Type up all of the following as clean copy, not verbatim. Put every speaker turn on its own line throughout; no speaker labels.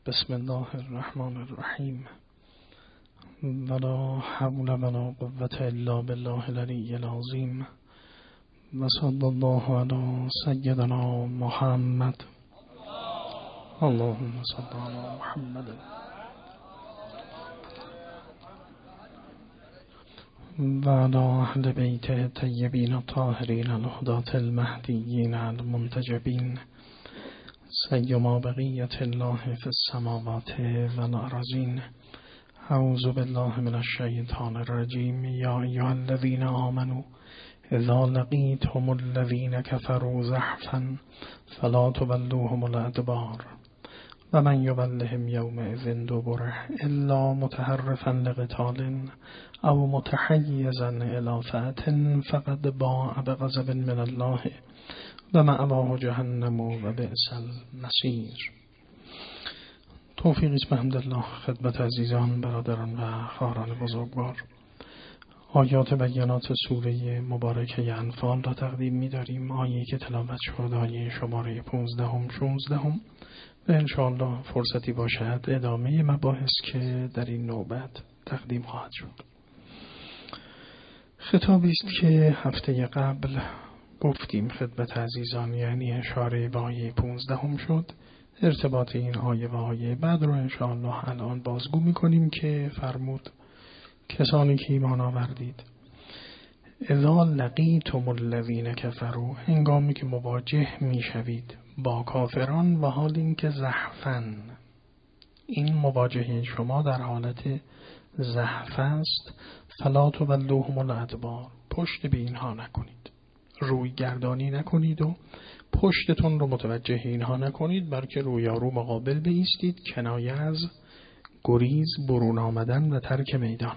بسم الله الرحمن الرحیم ولا حول ولا قوة الا بالله العلی العظیم و صلی الله علی سیدنا محمد اللهم صل علی محمد و علی اهل بیته الطیبین الطاهرین الهداة المهدیین المنتجبین سیما بقیت الله فی السماوات و الارضین. اعوذ بالله من الشیطان الرجیم. یا ایها الذین آمنوا اذا لقیتم الذین کفروا زحفا فلا تولوهم الادبار و من یولهم یومئذ دبره الا متحرفا لقتال او متحیزا الی فئة فقد باء بغضب من الله و مأواه جهنم و بئس المصیر. توفیق است بحمدالله خدمت عزیزان، برادران و خواهران بزرگوار. آیات بیانات سوره مبارکه انفال را تقدیم می داریم. آیه که تلاوت شد آیه شماره 15 16 و انشاءالله فرصتی باشد ادامه مباحث که در این نوبت تقدیم خواهد شد. خطابی است که هفته قبل گفتیم خدمت عزیزان، یعنی اشاره به آیه 15 شد. ارتباط این آیه و آیه بعد رو انشاءالله الان بازگو میکنیم که فرمود کسانی که ایمان آوردید اذا لقیتم الذین کفروا، هنگامی که مواجه میشوید با کافران و حال اینکه زحفاً، این مواجهه شما در حالت زحف است، فلا تولوهم الادبار، پشت به اینها نکنید، روی گردانی نکنید و پشتتون رو متوجه اینها نکنید، بلکه رویارو مقابل بایستید. کنایه از گریز، برون آمدن و ترک میدان.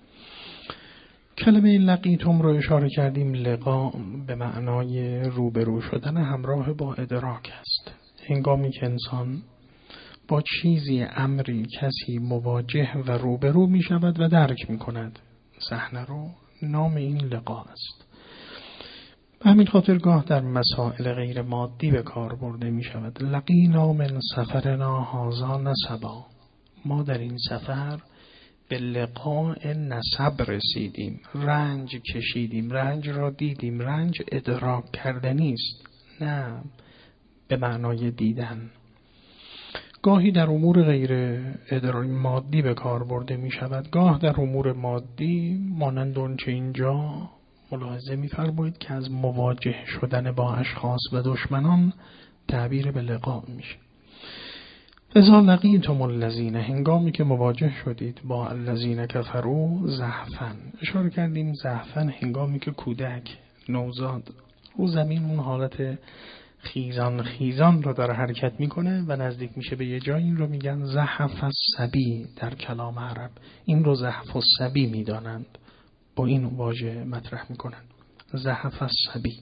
کلمه لقیتم رو اشاره کردیم. لقا به معنای روبرو شدن همراه با ادراک است. هنگامی که انسان با چیزی، امری، کسی مواجه و روبرو می شود و درک می کند صحنه رو، نام این لقا است. به همین خاطر گاه در مسائل غیر مادی به کار برده می شود. لقینا من سفرنا هذا نسبا، ما در این سفر به لقاء نسب رسیدیم، رنج کشیدیم، رنج را دیدیم. رنج ادراک کردنی است، نه به معنای دیدن. گاهی در امور غیر ادراکی مادی به کار برده می شود، گاه در امور مادی مانند اونچه اینجا ملاحظه می‌فرمایید که از مواجه شدن با اشخاص و دشمنان تعبیر به لقاء میشه. اذا لقیتم الذین، هنگامی که مواجه شدید با الذین کفروا زحفاً. اشاره کردیم زحفاً هنگامی که کودک نوزاد رو زمین اون حالت خیزان رو داره حرکت میکنه و نزدیک میشه به یه جای، این رو میگن زحف الصبی در کلام عرب. این رو زحف الصبی میدانند، با این واژه مطرح میکنن، زحف الصبی.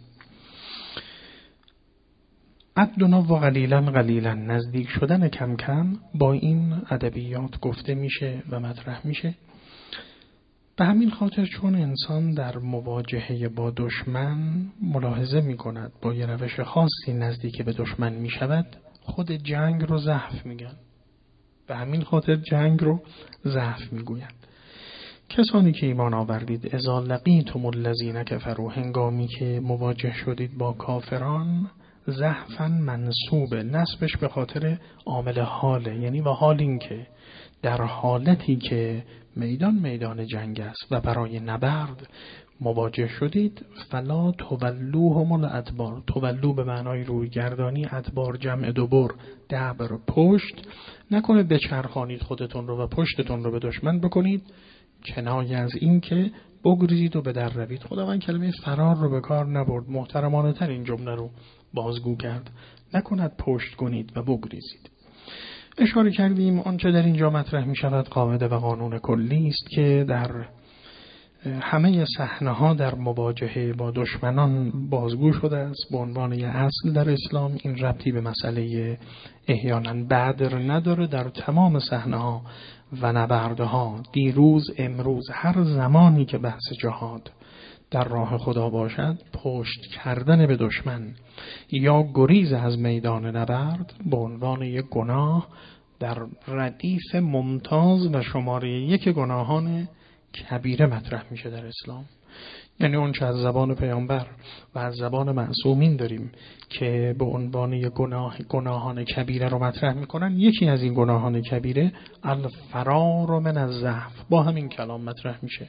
عدنا و قلیلا، نزدیک شدن کم کم با این ادبیات گفته میشه و مطرح میشه. به همین خاطر چون انسان در مواجهه با دشمن ملاحظه میکند با یه روش خاصی نزدیک به دشمن میشود، خود جنگ رو زحف میگن. به همین خاطر جنگ رو زحف میگویند. کسانی که ایمان آوردید اذا لقیتم الذین کفروا، هنگامی که مواجه شدید با کافران، زحفاً منصوبه، نسبش به خاطر عامل حاله، یعنی و حال این که در حالتی که میدان جنگ است و برای نبرد مواجه شدید، فلا تولوهم الادبار. تولو به معنای روی گردانی، ادبار جمع دبر، دبر پشت. نکنید بچرخانید خودتون رو و پشتتون رو به دشمن بکنید، کنایه از این که بگریزید و به در روید. خداوند کلمه فرار رو به کار نبرد، محترمانه تر این جمله رو بازگو کرد. نکند پشت کنید و بگریزید. اشاره کردیم آنچه در اینجا مطرح می شود قاعده و قانون کلی است که در همه صحنه‌ها در مواجهه با دشمنان بازگو شده است به عنوان یک اصل در اسلام. این ربطی به مسئله احیانا بدر نداره. در تمام صحنه‌ها و نبردها، دیروز، امروز، هر زمانی که بحث جهاد در راه خدا باشد، پشت کردن به دشمن یا گریز از میدان نبرد به عنوان یک گناه در ردیف ممتاز و شماره 1 گناهان کبیره مطرح میشه در اسلام. یعنی اون چه از زبان پیامبر و از زبان معصومین داریم که به عنوان گناهان کبیره رو مطرح میکنن، یکی از این گناهان کبیره الفرار من الضعف با همین کلام مطرح میشه.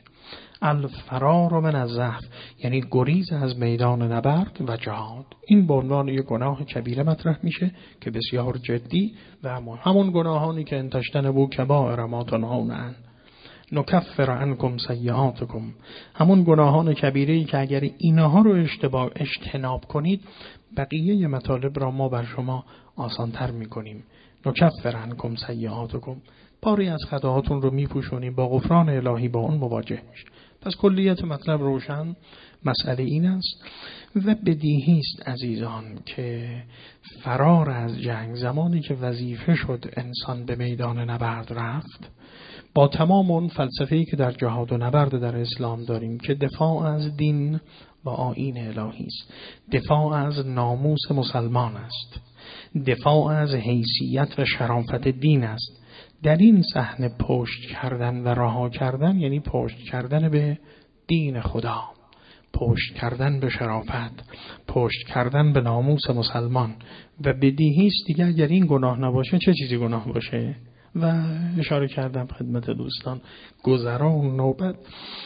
الفرار من الضعف یعنی گریز از میدان نبرد و جهاد. این به عنوان یک گناه کبیره مطرح میشه که بسیار جدی و همون گناهانی که انتشتنبوا کبائر ما تنهون عنه نکفر عنکم سیئاتکم، همون گناهان کبیره‌ای که اگر اینها رو اجتناب کنید بقیه مطالب را ما بر شما آسانتر میکنیم. نکفر عنکم سیئاتکم، پاری از خطاهاتون رو میپوشونیم، با غفران الهی با اون مواجه میشه. پس کلیت مطلب روشن، مسئله این است و بدیهی است عزیزان که فرار از جنگ، زمانی که وظیفه شد انسان به میدان نبرد رفت، با تمام اون فلسفه‌ای که در جهاد و نبرد در اسلام داریم که دفاع از دین و آیین الهی است، دفاع از ناموس مسلمان است، دفاع از حیثیت و شرافت دین است، در این صحنه پشت کردن و رها کردن یعنی پشت کردن به دین خدا، پشت کردن به شرافت، پشت کردن به ناموس مسلمان. و بدیهی است دیگه اگر این گناه نباشه چه چیزی گناه باشه؟ و اشاره کردم خدمت دوستان گذران نوبت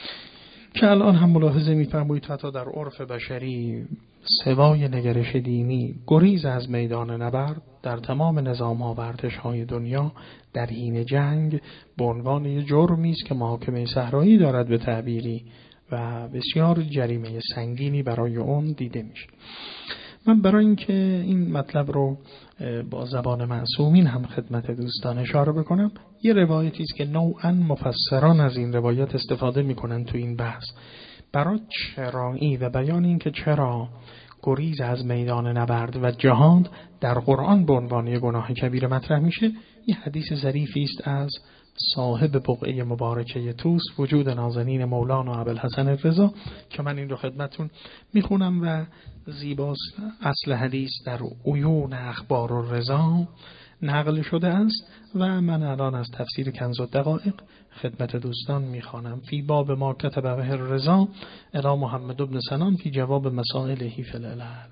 که الان هم ملاحظه می‌فرمایید حتی در عرف بشری سوای نگرش دینی گریز از میدان نبرد در تمام نظام‌ها و ارتش‌های دنیا در حین جنگ به عنوان یک جرمی است که محاکمه صحرایی دارد به تعبیری و بسیار جریمه سنگینی برای اون دیده میشه. من برای اینکه این مطلب رو با زبان معصومین هم خدمت دوستان اشاره بکنم، یه روایتی است که نوعاً مفسران از این روایت استفاده میکنن تو این بحث برای چرایی و بیان این که چرا گریز از میدان نبرد و جهاد در قرآن به عنوان یک گناه کبیره مطرح میشه. این حدیث ظریفی است از صاحب بقعه مبارکه توس، وجود نازنین مولانا ابوالحسن الرضا که من این رو خدمتون میخونم و زیباست. اصل حدیث در عیون اخبار الرضا نقل شده است و من الان از تفسیر کنز الدقایق خدمت دوستان میخوانم. فی باب ما کتب به الرضا الی محمد بن سنان فی جواب مسائله فی العلل.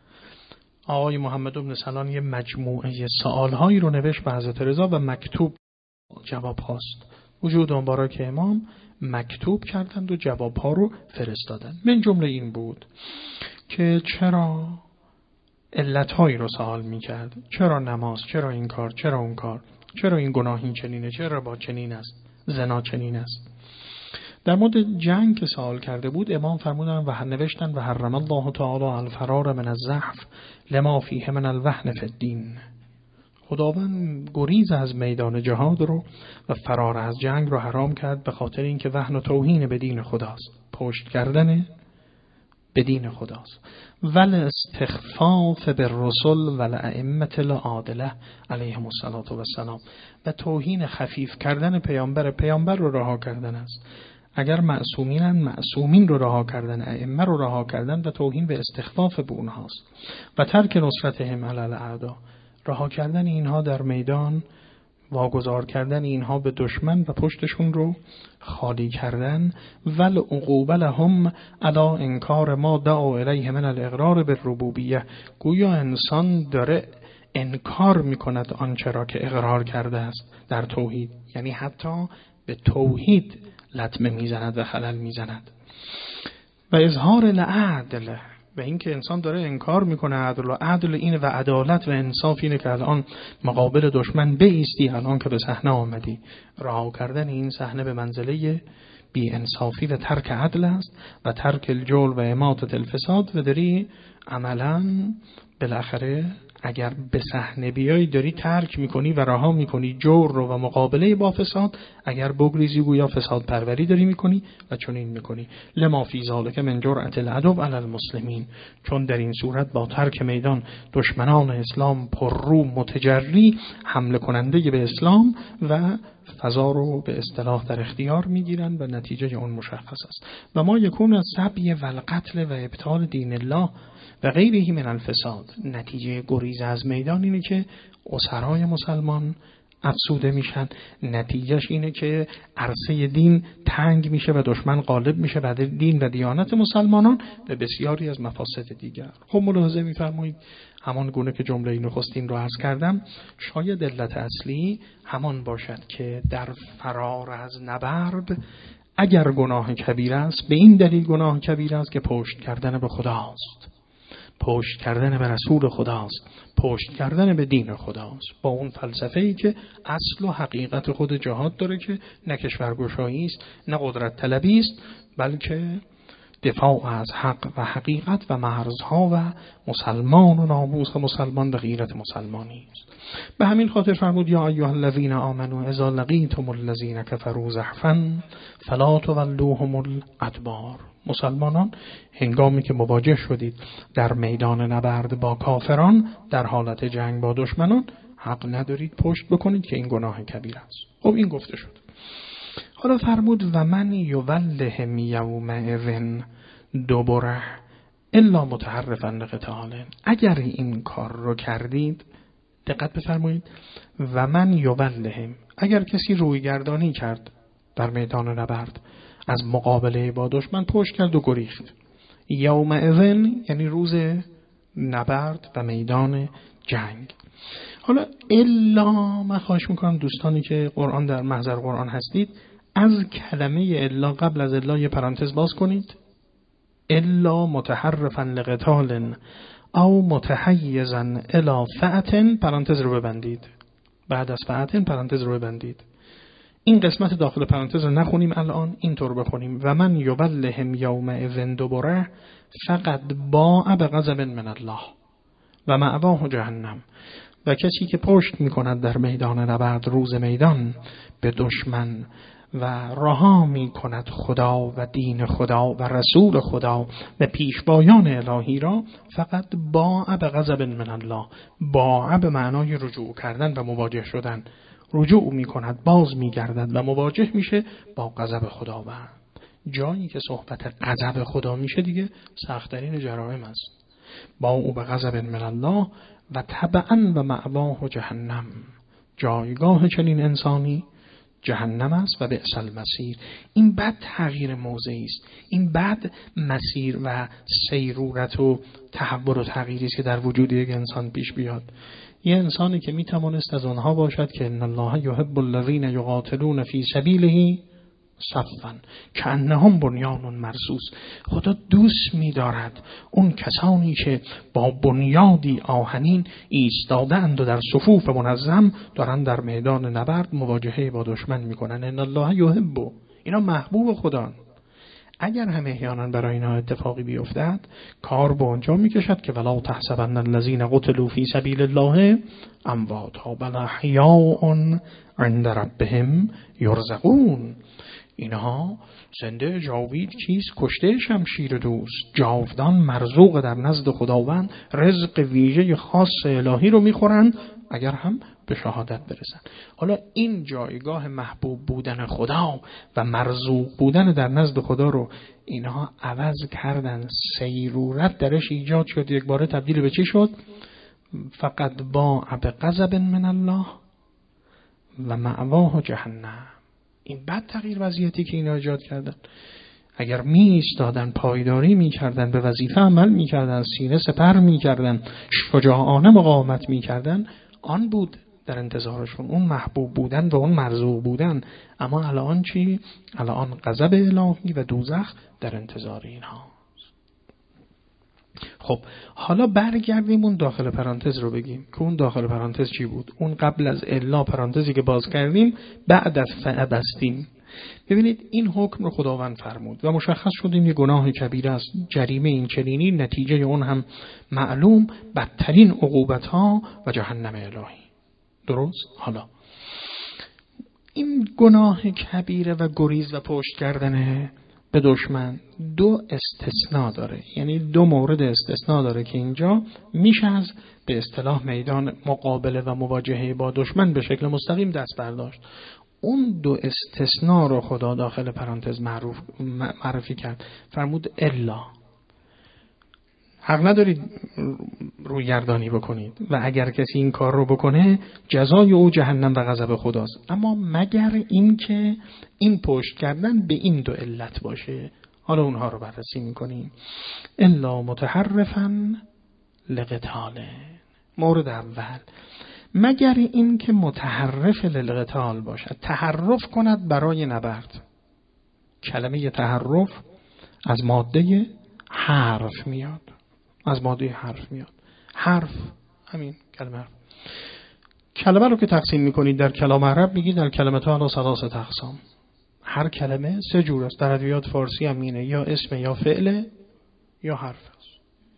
آقای محمد بن سنان یه مجموعه سوالهایی رو نوشت به حضرت رضا و مکتوب جواب خواست. وجود مبارک امام مکتوب کردند و جوابها رو فرستادند. من جمله این بود که چرا علتهایی رو سوال میکرد، چرا نماز، چرا این کار، چرا اون کار، چرا این گناه این چنینه، چرا با چنین است، زنا چنین است. در مورد جنگ که سوال کرده بود امام فرمودن و نوشتن و حرم الله تعالی الفرار من الضعف لما فیه من الوهن فی الدین. خداوند گریز از میدان جهاد رو و فرار از جنگ رو حرام کرد به خاطر اینکه وهن و توهین به دین خداست، پشت کردن به دین خداست. ول استخفاف بالرسل والائمه العادله علیهم السلام و توهین خفیف کردن پیامبر رو رها کردن است. اگر معصومینن معصومین رو رها کردن، ائمه رو رها کردن و توهین به استخفاف به اونهاست. و ترک نصرتهم علی الاعداء، رها کردن اینها در میدان، واگذار کردن اینها به دشمن و پشتشون رو خالی کردن. ول عقوبه لهم علی انکار ما دعوا الیه من الاقرار بالربوبیه، گویا انسان داره انکار میکند آنچه را که اقرار کرده است در توحید، یعنی حتی به توحید لطمه میزند و خلل میزند. و اظهار العدل، و اینکه انسان داره انکار میکنه عدل اینه و عدالت و انصاف اینه که الان مقابل دشمن بایستی، الان که به صحنه آمدی. رها کردن این صحنه به منزله بی انصافی و ترک عدل است و ترک الجول و اماطة الفساد و داری عملا بالاخره اگر به صحنه بیایی داری ترک میکنی و رها میکنی جور رو و مقابله با فساد. اگر بگریزی گویا فساد پروری داری میکنی و چنین میکنی. لما فی ذلک من جرأة العدو علی المسلمین، چون در این صورت با ترک میدان دشمنان اسلام پررو متجری حمله کننده به اسلام و فضا رو به اصطلاح در اختیار میگیرن و نتیجه اون مشخص است. و ما یکون از سبی و القتل و ابطال دین الله و غیره من الفساد. نتیجه گریز از میدان اینه که اسرای مسلمان، افسوده میشن. نتیجهش اینه که عرصه دین تنگ میشه و دشمن غالب میشه بعد دین و دیانت مسلمانان به بسیاری از مفاسد دیگر. خب ملاحظه میفرمایید همان گونه که جمله نخستین رو عرض کردم، شاید علت اصلی همان باشد که در فرار از نبرد اگر گناه کبیر است، به این دلیل گناه کبیر است که پشت کردن به خداست، پشت کردن به رسول خداست، پشت کردن به دین خداست، با اون فلسفه‌ای که اصل و حقیقت خود جهاد داره که نه کشورگشایی است نه قدرت طلبی است، بلکه دفاع از حق و حقیقت و مرزها و مسلمان و ناموس مسلمان و غیرت مسلمانی است. به همین خاطر فرمود یا ایها الذین آمنوا اذا لقیتم الذین کفروا زحفا فلا تولوهم الادبار. مسلمانان هنگامی که مواجه شدید در میدان نبرد با کافران در حالت جنگ با دشمنان، حق ندارید پشت بکنید که این گناه کبیر است. خب این گفته شد. حالا فرمود و من یولهم یومئذ دبره الا متحرفا لقتال. اگر این کار رو کردید، دقت بفرمایید، و من یولهم، اگر کسی رویگردانی کرد در میدان نبرد از مقابله با دشمن، پشت کرد و گریخت، یومئذ یعنی روز نبرد و میدان جنگ. حالا الا، من خواهش میکنم دوستانی که قرآن در محضر قرآن هستید از کلمه الا قبل از الا یه پرانتز باز کنید. الا متحرفا لقتال او متحیزا الی فئة، پرانتز رو ببندید. بعد از فئة پرانتز رو ببندید. این قسمت داخل پرانتز رو نخونیم الان، اینطور بخونیم و من یولهم یومئذ دبره فقد باء بغضب من الله و مأواه جهنم. و کسی که پشت میکند در میدان نبرد روز میدان به دشمن و رها میکند خدا و دین خدا و رسول خدا و پیشوایان الهی را، فقط باء بغضب من الله، باء به معنای رجوع کردن و مواجه شدن، رجوع میکند، باز میگردد و مواجه میشه با غضب خداوند. جایی که صحبت غضب خدا میشه دیگه سخت‌ترین جرائم است. با او به غضب من الله و تبعا و مأواه جهنم، جایگاه چنین انسانی جهنم است و بئس المصیر. این بد تغییر موضعی است، این بد مسیر و سیرورت و تحول و تغییری است که در وجود یک انسان پیش بیاد. یه انسانی که میتوانست از آنها باشد که ان الله یحب الذین یقاتلون فی سبیله صفا کأنهم بنیان مرصوص. خدا دوست می‌دارد اون کسانی که با بنیادی آهنین ایستاده‌اند و در صفوف منظم دارن در میدان نبرد مواجهه با دشمن میکنن. ان الله یحب، اینا محبوب خدان. اگر هم احیانا برای اینا اتفاقی بیفتد، کار به اونجا میکشد که ولا تحسبن الذین قتلوا فی سبیل الله امواتا بل احیاء عند ربهم یرزقون. اینها زنده جاوید کیست؟ کشته شمشیر دوست، جاودان مرزوق در نزد خداوند، رزق ویژه خاص الهی رو میخورند اگر هم به شهادت برسن. حالا این جایگاه محبوب بودن خدا و مرزوق بودن در نزد خدا رو اینها عوض کردن، سیرورت درش ایجاد شد، یک باره تبدیل به چی شد؟ فقط با بغضب من الله و مأواه جهنم. این بد تغییر وضعیتی که اینا ایجاد کردن. اگر می ایستادن، پایداری می کردن، به وظیفه عمل می کردن، سینه سپر می کردن، شجاعانه مقاومت می کردن، آن بود در انتظارشون، اون محبوب بودن و اون مرزوق بودن. اما الان چی؟ الان غضب الهی و دوزخ در انتظار اینها. خب حالا برگردیم اون داخل پرانتز رو بگیم که اون داخل پرانتز چی بود. اون قبل از الا پرانتزی که باز کردیم بعد از فعبستیم. ببینید این حکم رو خداوند فرمود و مشخص شد این یه گناه کبیره است، جریمه این چنینی، نتیجه اون هم معلوم، بدترین عقوبت ها و جهنم الهی. درست؟ حالا این گناه کبیره و گریز و پشت کردن به دشمن دو استثناء داره، یعنی دو مورد استثناء داره که اینجا میشه از به اصطلاح میدان مقابله و مواجهه با دشمن به شکل مستقیم دست برداشت. اون دو استثناء رو خدا داخل پرانتز معرفی کرد، فرمود الا. حق ندارید رویگردانی بکنید و اگر کسی این کار رو بکنه جزای او جهنم و غضب خداست. اما مگر این که این پشت کردن به این دو علت باشه، حالا اونها رو بررسی میکنیم. الا متحرفا لقتال، مورد اول، مگر این که متحرف للقتال باشد، تحرف کند برای نبرد. کلمه تحرف از ماده حرف میاد، از ماده حرف میاد. حرف همین کلمه حرف. کلمه رو که تقسیم میکنید در کلام عرب میگید در کلمه علی ثلاثه اقسام. هر کلمه سه جور است. در ادبیات فارسی هم اینه، یا اسم یا فعل یا حرف است.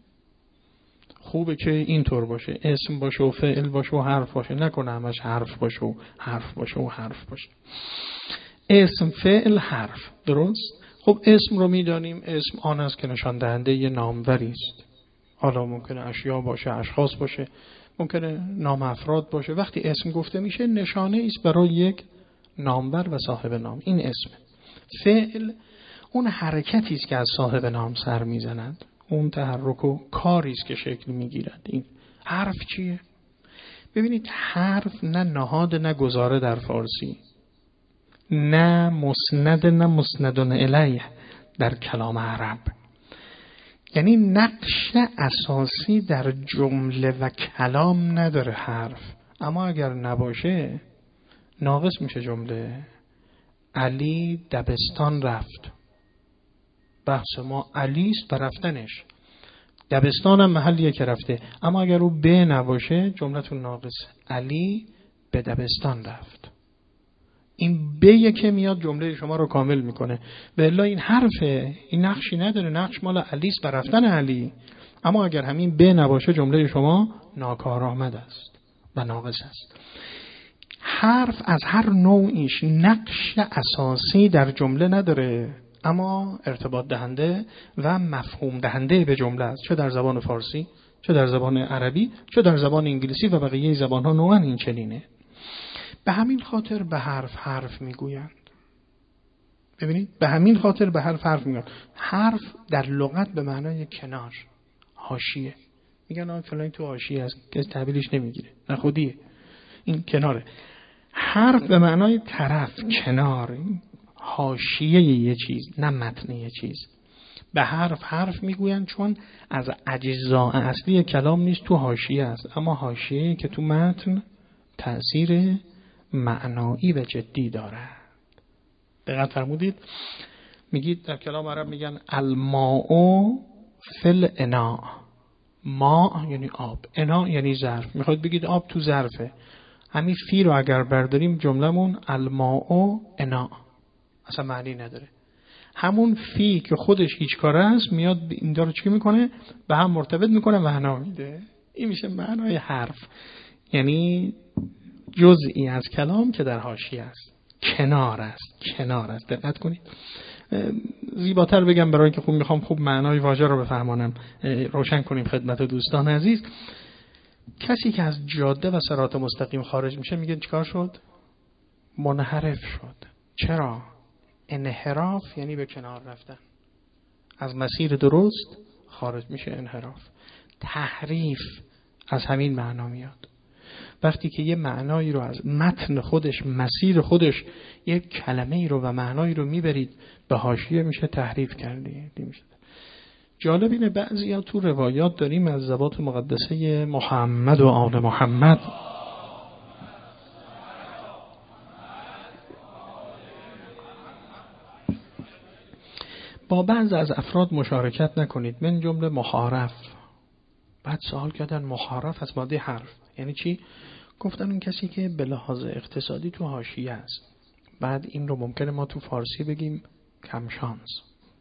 خوبه که اینطور باشه، اسم باشه و فعل باشه و حرف باشه، نکنه همش حرف باشه و حرف باشه و حرف باشه. اسم، فعل، حرف. درست؟ خب اسم رو میدانیم، اسم آن است که نشان دهنده یه ناموری است. حالا ممکنه اشیا باشه، اشخاص باشه، ممکنه نام افراد باشه. وقتی اسم گفته میشه نشانه است برای یک نامور و صاحب نام، این اسم. فعل اون حرکتی است که از صاحب نام سر میزند، اون تحرک و کاری است که شکل میگیرد. این حرف چیه؟ ببینید حرف نه نهاد نه گزاره در فارسی، نه مسند نه مسندون الیه در کلام عرب. یعنی نقش اساسی در جمله و کلام نداره حرف، اما اگر نباشه ناقص میشه جمله. علی دبستان رفت، بحث ما علی است و رفتنش، دبستان هم محلیه که رفته، اما اگر او به نباشه جملتون ناقص. علی به دبستان رفت، این به که میاد جمله شما رو کامل میکنه. به الا این حرفه، این نقشی نداره، نقش مال علی است و رفتن علی، اما اگر همین به نباشه جمله شما ناکارآمد است و ناقص است. حرف از هر نوعیش نقش اساسی در جمله نداره، اما ارتباط دهنده و مفهوم دهنده به جمله است، چه در زبان فارسی، چه در زبان عربی، چه در زبان انگلیسی و بقیه زبان‌ها نوعاً این چنینه. به همین خاطر به حرف میگویند. ببینید به همین خاطر به حرف میگویند. حرف در لغت به معنای کنار، حاشیه. میگن آن فلان تو حاشیه است که تحویلش نمیگیره، نه خودیه، این کناره. حرف به معنای طرف، کنار، حاشیه یه چیز، نه متن یه چیز. به حرف میگویند چون از اجزاء اصلی کلام نیست، تو حاشیه است، اما حاشیه که تو متن تأثیر معنایی و جدی دارد. دقت فرمودید؟ میگید در کلام عرب میگن الماء فی الاناء. ما یعنی آب، انا یعنی ظرف. میخواید بگید آب تو ظرفه، همین فی رو اگر برداریم جملمون الماء اناء، اصلا معنی نداره. همون فی که خودش هیچ کاره است میاد این داره چی میکنه؟ به هم مرتبط میکنه، معنا میده. این میشه معنای حرف، یعنی جزئی از کلام که در حاشیه است، کنار است. دقت کنید. زیباتر بگم برای اینکه میخوام خوب معنای واژه رو بفهمانم، روشن کنیم خدمت دوستان عزیز. کسی که از جاده و صراط مستقیم خارج میشه میگه چیکار شد؟ منحرف شد. چرا؟ انحراف یعنی به کنار رفتن، از مسیر درست خارج میشه، انحراف. تحریف از همین معنا میاد. وقتی که یه معنایی رو از متن خودش، مسیر خودش، یک کلمه‌ای رو و معنایی رو میبرید به حاشیه، میشه تحریف کردید. جالب اینه بعضیا تو روایات داریم از ذوات مقدسه محمد و آل محمد با بعض از افراد مشارکت نکنید، من جمله محارف. بعد سوال کردن محارف از ماده حرف یعنی چی؟ گفتن اون کسی که به لحاظ اقتصادی تو حاشیه است. بعد این رو ممکنه ما تو فارسی بگیم کم شانس،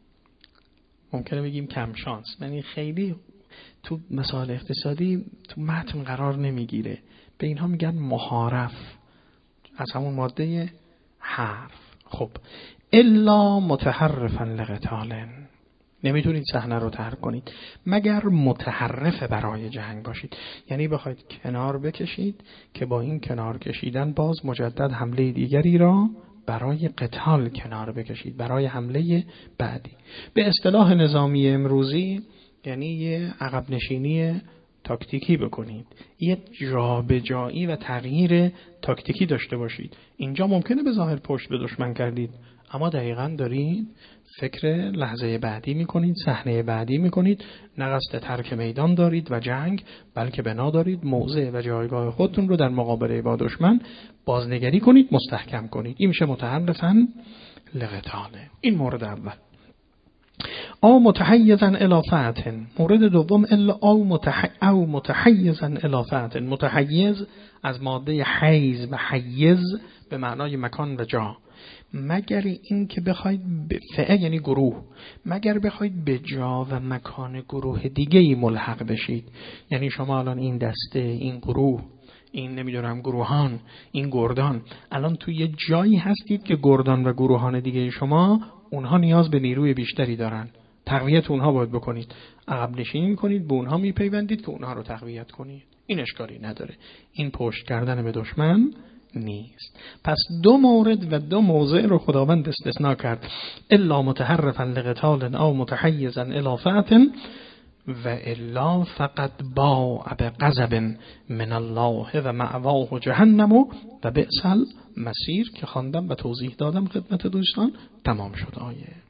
یعنی خیلی تو مسائل اقتصادی تو متن قرار نمیگیره. به اینها میگن محارف، از همون ماده حرف. خب الا متحرفا لقتال، نمیتونید صحنه رو ترک کنید مگر متحرف برای جنگ باشید، یعنی بخواید کنار بکشید که با این کنار کشیدن باز مجدد حمله دیگری را برای قتال کنار بکشید، برای حمله بعدی. به اصطلاح نظامی امروزی یعنی یه عقب نشینی تاکتیکی بکنید، یه جابجایی و تغییر تاکتیکی داشته باشید. اینجا ممکنه به ظاهر پشت به دشمن کردید، اما دقیقاً دارید فکر لحظه بعدی میکنید، صحنه بعدی میکنید، نه قصد ترک میدان دارید و جنگ، بلکه بنا دارید موضع و جایگاه خودتون رو در مقابله با دشمن بازنگری کنید، مستحکم کنید. این میشه متحرفاً لقتاله. این مورد اول. او متحیزا الی فأت. مورد دوم او متحیزا الی فأت. متحیز از ماده حیز و حیز به معنای مکان و جا. مگر این که بخواید فعه یعنی گروه، مگر بخواید به جا و مکان گروه دیگه‌ای ملحق بشید. یعنی شما الان این دسته، این گروه، این نمیدونم گروهان، این گردان، الان توی یه جایی هستید که گردان و گروهان دیگه شما اونها نیاز به نیروی بیشتری دارن، تقویت اونها باید بکنید، عقب نشینی میکنید، به اونها میپیوندید که اونها رو تقویت کنید. این اشکالی نداره، این پشت کردن به دشمن نیست. پس دو مورد و دو موضع رو خداوند استثناء کرد، الا متحرفا لقتال او متحیزا الی فأت و الا فقط باء بغضب من الله و مأواه جهنم و بئس المصیر که خواندم و توضیح دادم خدمت دوستان. تمام شد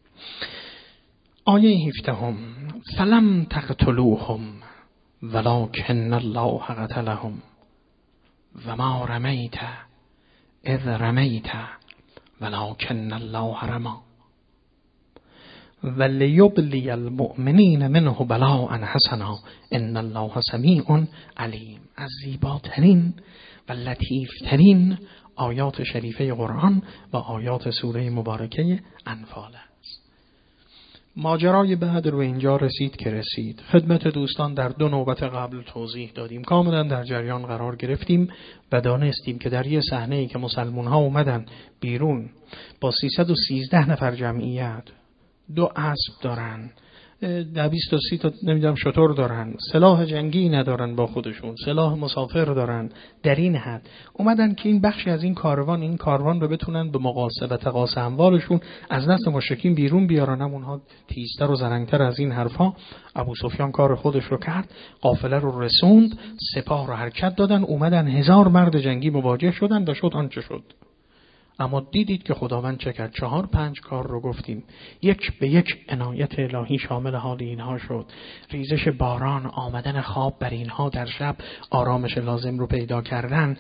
آیه 17. فلم تقتلوهم ولکن الله قتلهم و ما رمیت اذ رمیت ولکن الله رمی ولیبلی المؤمنین منه بلاء حسنا ان الله سمیع علیم. از زیباترین و لطیفترین آیات شریفه قرآن و آیات سوره مبارکه انفال است. ماجرای بعد رو اینجا رسید که رسید. خدمت دوستان در دو نوبت قبل توضیح دادیم، کاملا در جریان قرار گرفتیم و دانستیم که در یه صحنه‌ای که مسلمان ها اومدن بیرون با 313 نفر جمعیت، 2 اسب دارن، 20 تا 30 تا نمیدونم شتر دارن، سلاح جنگی ندارن با خودشون، سلاح مسافر دارن، در این حد اومدن که این بخشی از این کاروان رو بتونن به مقاصه و تقاصه اموالشون از دست مشرکین بیرون بیارن. اونها تیزتر و زرنگتر از این حرفا. ابو سفیان کار خودش رو کرد، قافله رو رسوند، سپاه رو حرکت دادن، اومدن 1000 مرد جنگی مواجه شدن و شد آنچه شد. اما دیدید که خداوند چه کرد؟ 4-5 کار رو گفتیم، یک به یک عنایت الهی شامل حال اینها شد. ریزش باران، آمدن خواب بر اینها در شب، آرامش لازم رو پیدا کردن،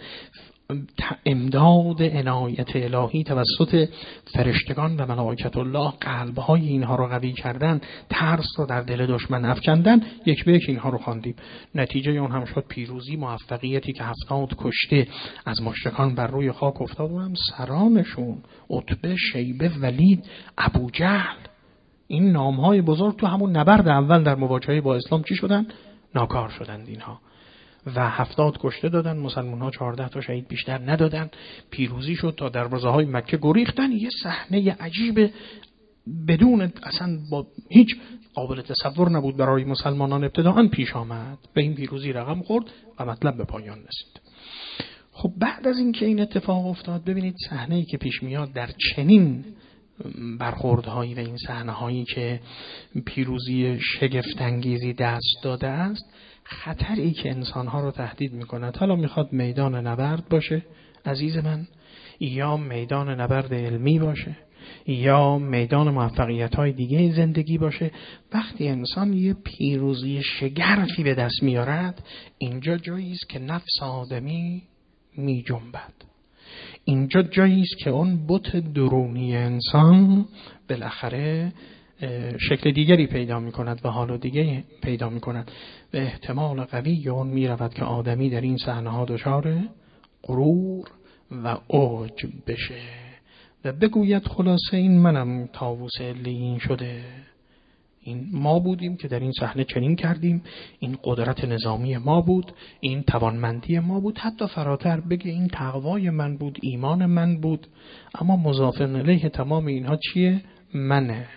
امداد عنایت الهی توسط فرشتگان و ملائکت الله، قلب‌های اینها رو قوی کردن، ترس رو در دل دشمن افکندن. یک به یک اینها رو خواندیم. نتیجه اون هم شد پیروزی، موفقیتی که 70 کشته از مشرکان بر روی خاک افتاد و هم سرانشون عتبه، شیبه، ولید، ابو جهل، این نام‌های بزرگ تو همون نبرد اول در مواجهه با اسلام چی شدن؟ ناکار شدند اینها و 70 کشته دادن. مسلمان ها 14 تا شهید بیشتر ندادن. پیروزی شد تا دروازه های مکه گریختن. یه صحنه عجیب بدون اصلا با هیچ قابل تصور نبود برای مسلمانان ابتداءً پیش آمد. به این پیروزی رقم خورد و مطلب به پایان رسید. خب بعد از اینکه این اتفاق افتاد، ببینید صحنه‌ای که پیش میاد در چنین برخوردهایی و این صحنه‌هایی که پیروزی شگفت انگیزی دست داده است، خطری که انسانها رو تهدید میکند. حالا میخواد میدان نبرد باشه عزیز من، یا میدان نبرد علمی باشه، یا میدان موفقیت‌های دیگه زندگی باشه، وقتی انسان یه پیروزی شگرفی به دست میارد، اینجا جایی است که نفس آدمی میجنبد. اینجا جایی است که اون بت درونی انسان بالاخره شکل دیگری پیدا می کند و حال دیگری پیدا می کند. به احتمال قوی اون می رود که آدمی در این صحنه ها دچار غرور و عجب بشه و بگوید خلاصه این منم طاووس علیین شده، این ما بودیم که در این صحنه چنین کردیم، این قدرت نظامی ما بود، این توانمندی ما بود، حتی فراتر بگه این تقوای من بود، ایمان من بود. اما مضاف الیه تمام اینها چیه؟ منه.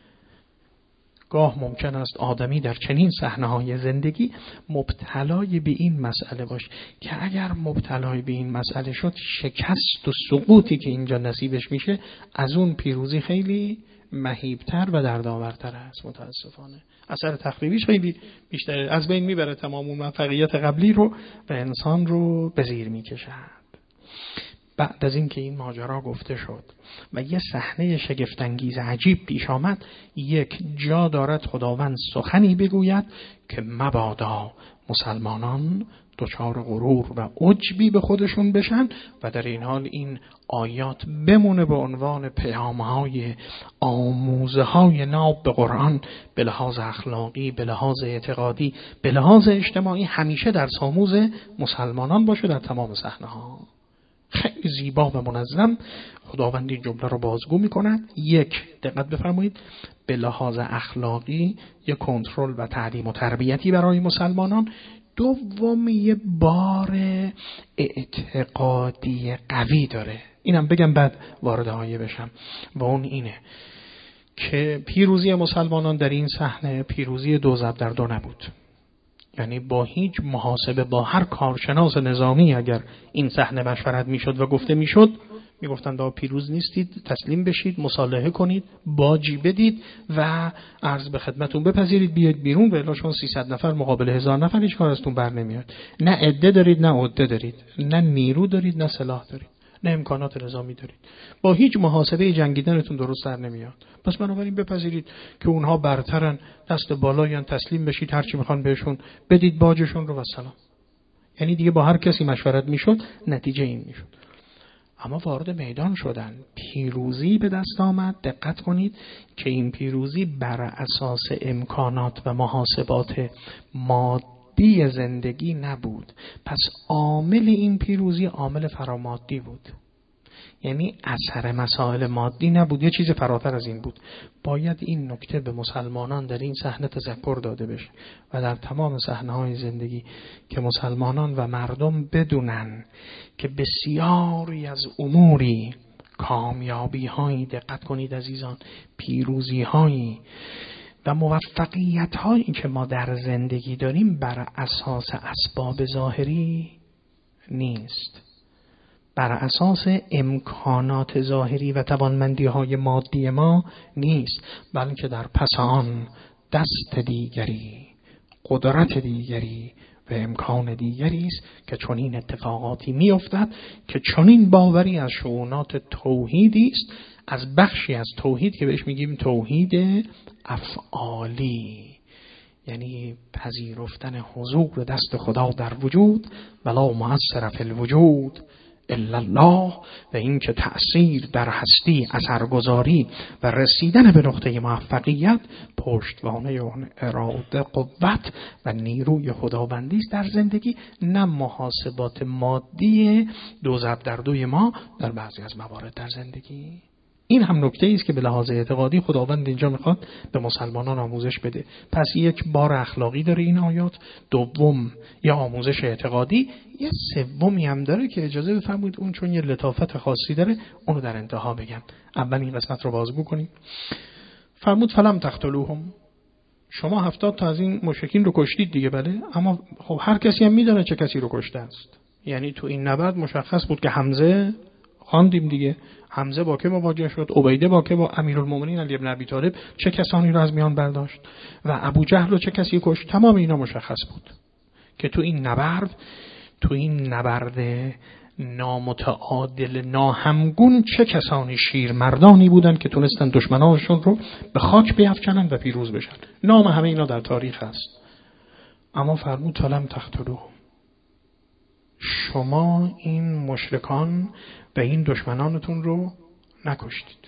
گاه ممکن است آدمی در چنین صحنه‌های زندگی مبتلای به این مسئله باشه که اگر مبتلای به این مسئله شد، شکست و سقوطی که اینجا نصیبش میشه از اون پیروزی خیلی مهیبتر و دردآورتر است. متاسفانه اثر تخریبیش خیلی بیشتر، از بین میبره تمام اون موفقیت قبلی رو و انسان رو به زیر میکشد. بعد از این که این ماجرا گفته شد و یه صحنه شگفت‌انگیز عجیب پیش آمد، یک جا دارد خداوند سخنی بگوید که مبادا مسلمانان دچار غرور و عجبی به خودشون بشن و در این حال این آیات بمونه به عنوان پیام‌های آموزه‌های ناب به قرآن، به لحاظ اخلاقی، به لحاظ اعتقادی، به لحاظ اجتماعی، همیشه در آموز مسلمانان باشه در تمام صحنه‌ها. خیلی زیبا و منظم خداوند این جمله رو بازگو می‌کند. یک، دقت بفرمایید، به لحاظ اخلاقی یک کنترل و تعلیم و تربیتی برای مسلمانان. دوم، یه بار اعتقادی قوی داره. اینم بگم بعد وارد آیه بشم و اون اینه که پیروزی مسلمانان در این صحنه پیروزی دو ضرب در دو نبود. یعنی با هیچ محاسبه با هر کارشناس نظامی اگر این صحنه مشورت میشد و گفته میشد، میگفتند پیروز نیستید، تسلیم بشید، مصالحه کنید، باجی بدید و عرض به خدمتون بپذیرید، بیاید بیرون، ولی چون 300 نفر مقابل 1000 نفر هیچ کار ازتون بر نمیاد. نه عده دارید، نه عده دارید، نه نیرو دارید، نه سلاح دارید، نه امکانات نظامی دارید. با هیچ محاسبه جنگیدنتون درست در نمیاد. پس بنابراین بپذیرید که اونها برترن، دست بالایان، تسلیم بشید، هر چی میخوان بهشون بدید باجشون رو و سلام. یعنی دیگه با هر کسی مشورت میشد، نتیجه این میشد. اما وارد میدان شدن، پیروزی به دست آمد. دقت کنید که این پیروزی بر اساس امکانات و محاسبات مادی زندگی نبود. پس عامل این پیروزی عامل فرامادی بود. یعنی اثر مسائل مادی نبود، یه چیز فراتر از این بود. باید این نکته به مسلمانان در این صحنه تذکر داده بشه و در تمام صحنه‌های زندگی که مسلمانان و مردم بدونن که بسیاری از اموری، کامیابی‌هایی، دقت کنید عزیزان، پیروزی‌هایی و موفقیت‌هایی که ما در زندگی داریم بر اساس اسباب ظاهری نیست، بر اساس امکانات ظاهری و توانمندی‌های مادی ما نیست، بلکه در پس آن دست دیگری، قدرت دیگری و امکان دیگری است که چنین اتفاقاتی می‌افتد، که چنین باوری از شؤونات توحیدی است، از بخشی از توحید که بهش میگیم توحید افعالی، یعنی پذیرفتن حضور دست خدا در وجود، ولا مؤثر فی الوجود الا الله، و این که تأثیر در هستی، اثرگذاری و رسیدن به نقطه موفقیت پشتوانه اون اراده، قوت و نیروی خداوندی است در زندگی، نه محاسبات مادی دو ضرب در دوی ما در بعضی از موارد در زندگی. این هم نکته است که به لحاظ اعتقادی خداوند اینجا میخواد به مسلمانان آموزش بده. پس یک بار اخلاقی داره این آیات، دوم یا آموزش اعتقادی، یه سومی هم داره که اجازه بفرمایید اون چون یه لطافت خاصی داره اونو در انتها بگم. اول این قسمت رو بازگو کنیم. فرمود فلم تقتلوهم، شما 70 تا از این مشرکین رو کشتید دیگه، بله، اما خب هر کسی هم میدونه چه کسی رو کشته است. یعنی تو این نبرد مشخص بود که حمزه، خواندیم دیگه، حمزه با که مواجه شد، عبیده با که، با امیرالمومنین علی بن ابی طالب چه کسانی رو از میان برداشت و ابو جهل رو چه کسی کشت. تمام اینا مشخص بود که تو این نبرد نامتعادل، ناهمگون، چه کسانی شیرمردانی بودن که تونستن دشمنانشون رو به خاک بیفکنن و پیروز بشن. نام همه اینا در تاریخ هست. اما فرمود فلم تقتلوهم، شما این مشرکان و این دشمنانتون رو نکشتید.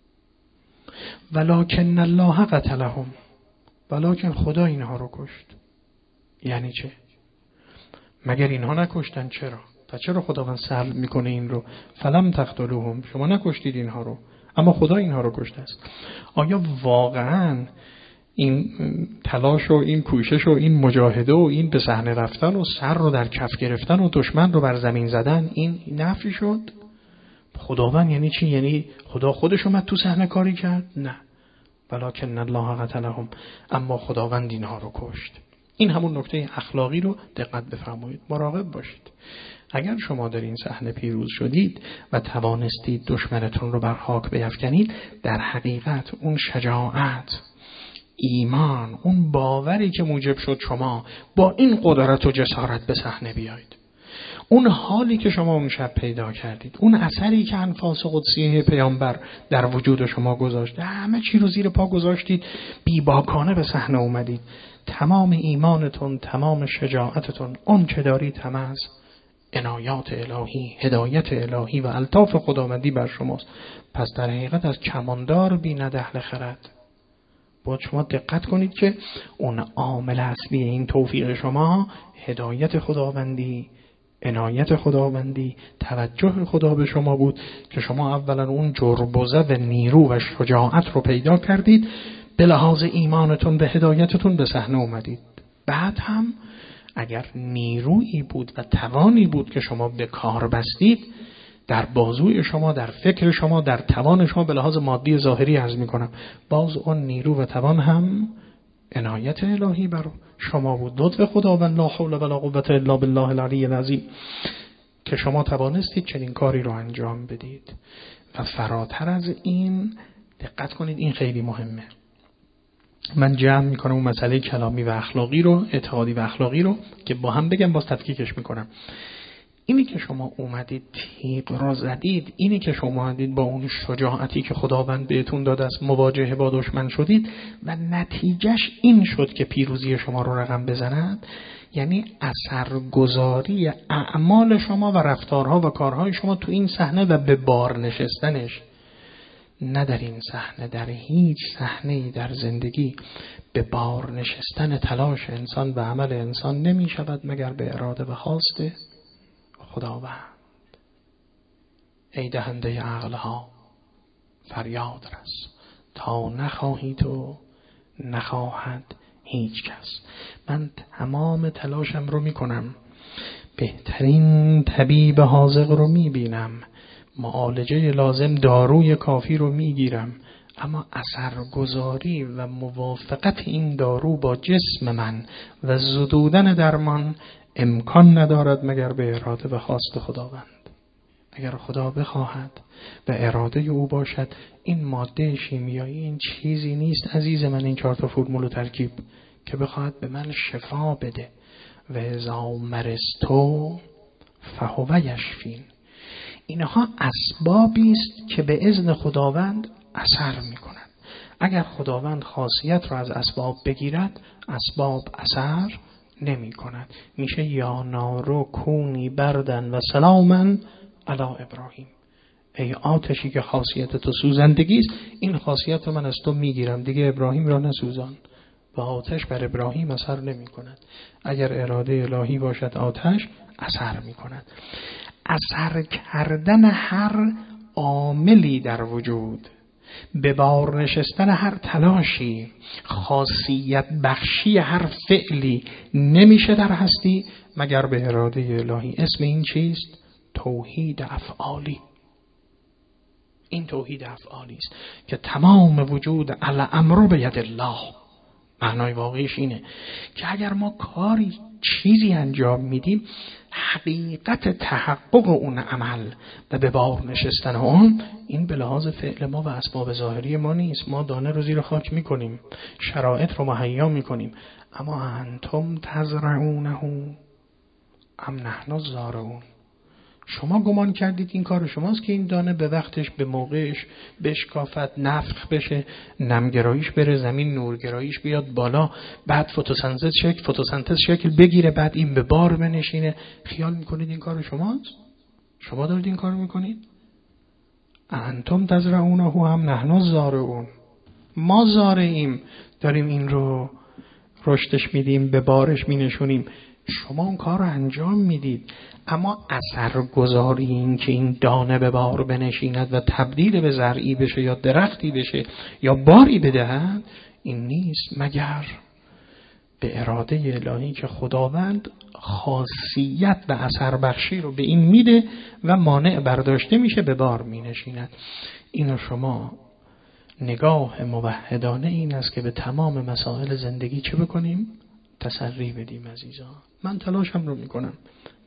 ولکن الله قتلهم، ولکن خدا اینها رو کشت. یعنی چه؟ مگر اینها نکشتن؟ چرا؟ پس چرا خداوند سلب میکنه این رو؟ فلم تقتلوهم، شما نکشتید اینها رو، اما خدا اینها رو کشته است. آیا واقعاً این تلاش و این کوشش و این مجاهده و این به صحنه رفتن و سر رو در کف گرفتن و دشمن رو بر زمین زدن این نفی شد؟ خداوند یعنی چی؟ یعنی خدا خودش اومد تو صحنه کاری کرد؟ نه، ولکن الله قتلهم، اما خداوند اینها رو کشت. این همون نکته اخلاقی رو دقت بفرمایید، مراقب باشید. اگر شما در این صحنه پیروز شدید و توانستید دشمنتون رو بر خاک بیفکنید، در حقیقت اون شجاعت، ایمان، اون باوری که موجب شد شما با این قدرت و جسارت به صحنه بیایید، اون حالی که شما اون شب پیدا کردید، اون اثری که انفاس قدسیه پیامبر در وجود شما گذاشت، همه چی رو زیر پا گذاشتید، بیباکانه به صحنه اومدید، تمام ایمانتون، تمام شجاعتتون، اون که دارید همه از عنایات الهی، هدایت الهی و الطاف خداوندی بر شماست. پس در حقیقت از کماندار بیند اهل خرد. باید شما دقت کنید که اون عامل اصلی این توفیق شما هدایت خداوندی، عنایت خداوندی، توجه خدا به شما بود که شما اولا اون جربوزه و نیرو و شجاعت رو پیدا کردید، به لحاظ ایمانتون به هدایتتون به صحنه اومدید. بعد هم اگر نیرویی بود و توانی بود که شما به کار بستید، در بازوی شما، در فکر شما، در توان شما به لحاظ مادی ظاهری عرض میکنم، باز اون نیرو و توان هم عنایت الهی بر شما بود، لطف خداوند، لا حول ولا قوة الا بالله العلی العظیم، که شما توانستید چنین کاری رو انجام بدید. و فراتر از این دقت کنید، این خیلی مهمه. من جمع میکنم اون مسئله کلامی و اخلاقی رو، اعتقادی و اخلاقی رو که با هم بگم، باز تفکیکش میکنم. اینی که شما اومدید تیغ را زدید، اینی که شما اومدید با اون شجاعتی که خداوند بهتون داده است مواجهه با دشمن شدید و نتیجهش این شد که پیروزی شما رو رقم بزند، یعنی اثرگذاری اعمال شما و رفتارها و کارهای شما تو این صحنه و به بار نشستنش. نه در این صحنه، در هیچ صحنه‌ای در زندگی به بار نشستن تلاش انسان و عمل انسان نمی شود مگر به اراده و خواست خداوند. ای دهنده عقلها فریاد رس، تا نخواهی تو نخواهد هیچ کس. من تمام تلاشم رو میکنم، بهترین طبیب حاذق رو میبینم، معالجه لازم، داروی کافی رو میگیرم، اما اثرگذاری و موافقت این دارو با جسم من و زدودن درمان امکان ندارد مگر به اراده و خواست خداوند. اگر خدا بخواهد و اراده او باشد، این ماده شیمیایی این چیزی نیست عزیز من، این 4 فرمول و ترکیب که بخواهد به من شفا بده. و اذا مرضتو فهو یشفین. اینها اسبابی است که به اذن خداوند اثر میکنند. اگر خداوند خاصیت را از اسباب بگیرد، اسباب اثر نمی کند. میشه یا نارو کونی بردن و سلامن علی ابراهیم. ای آتشی که خاصیت تو سوزندگی است، این خاصیت رو من از تو میگیرم، دیگه ابراهیم را نسوزان. و آتش بر ابراهیم اثر نمی کند. اگر اراده الهی باشد آتش اثر می کند. اثر کردن هر عاملی در وجود، به بار نشستن هر تلاشی، خاصیت بخشی هر فعلی نمیشه در هستی مگر به اراده الهی. اسم این چیست؟ توحید افعالی. این توحید افعالی است که تمام وجود الامر بید الله. معنای واقعیش اینه که اگر ما کاری چیزی انجام میدیم، حقیقت تحقق اون عمل و به بار نشستن اون، این به لحاظ فعل ما و اسباب ظاهری ما نیست. ما دانه رو زیر خاک میکنیم، شرایط رو مهیا میکنیم، اما انتم تزرعونه ام نحن الزارعون. شما گمان کردید این کار شماست که این دانه به وقتش، به موقعش بشکافت، نفخ بشه، نمگراییش بره زمین، نورگراییش بیاد بالا، بعد فتوسنتز شکل بگیره، بعد این به بار بنشینه. خیال میکنید این کار شماست؟ شما دارید این کار میکنید؟ انتم تزرعونه ام نحن الزارعون. ما زارعیم، داریم این رو رشدش میدیم، به بارش مینشونیم. شما اون کار رو انجام میدید، اما اثرگذاری این که این دانه به بار بنشیند و تبدیل به زرعی بشه یا درختی بشه یا باری بدهد، این نیست مگر به اراده الهی که خداوند خاصیت و اثر بخشی رو به این میده و مانع برداشته میشه، به بار مینشیند. اینو شما نگاه موحدانه این است که به تمام مسائل زندگی چه بکنیم؟ تسری بدیم عزیزان. من تلاشم رو میکنم،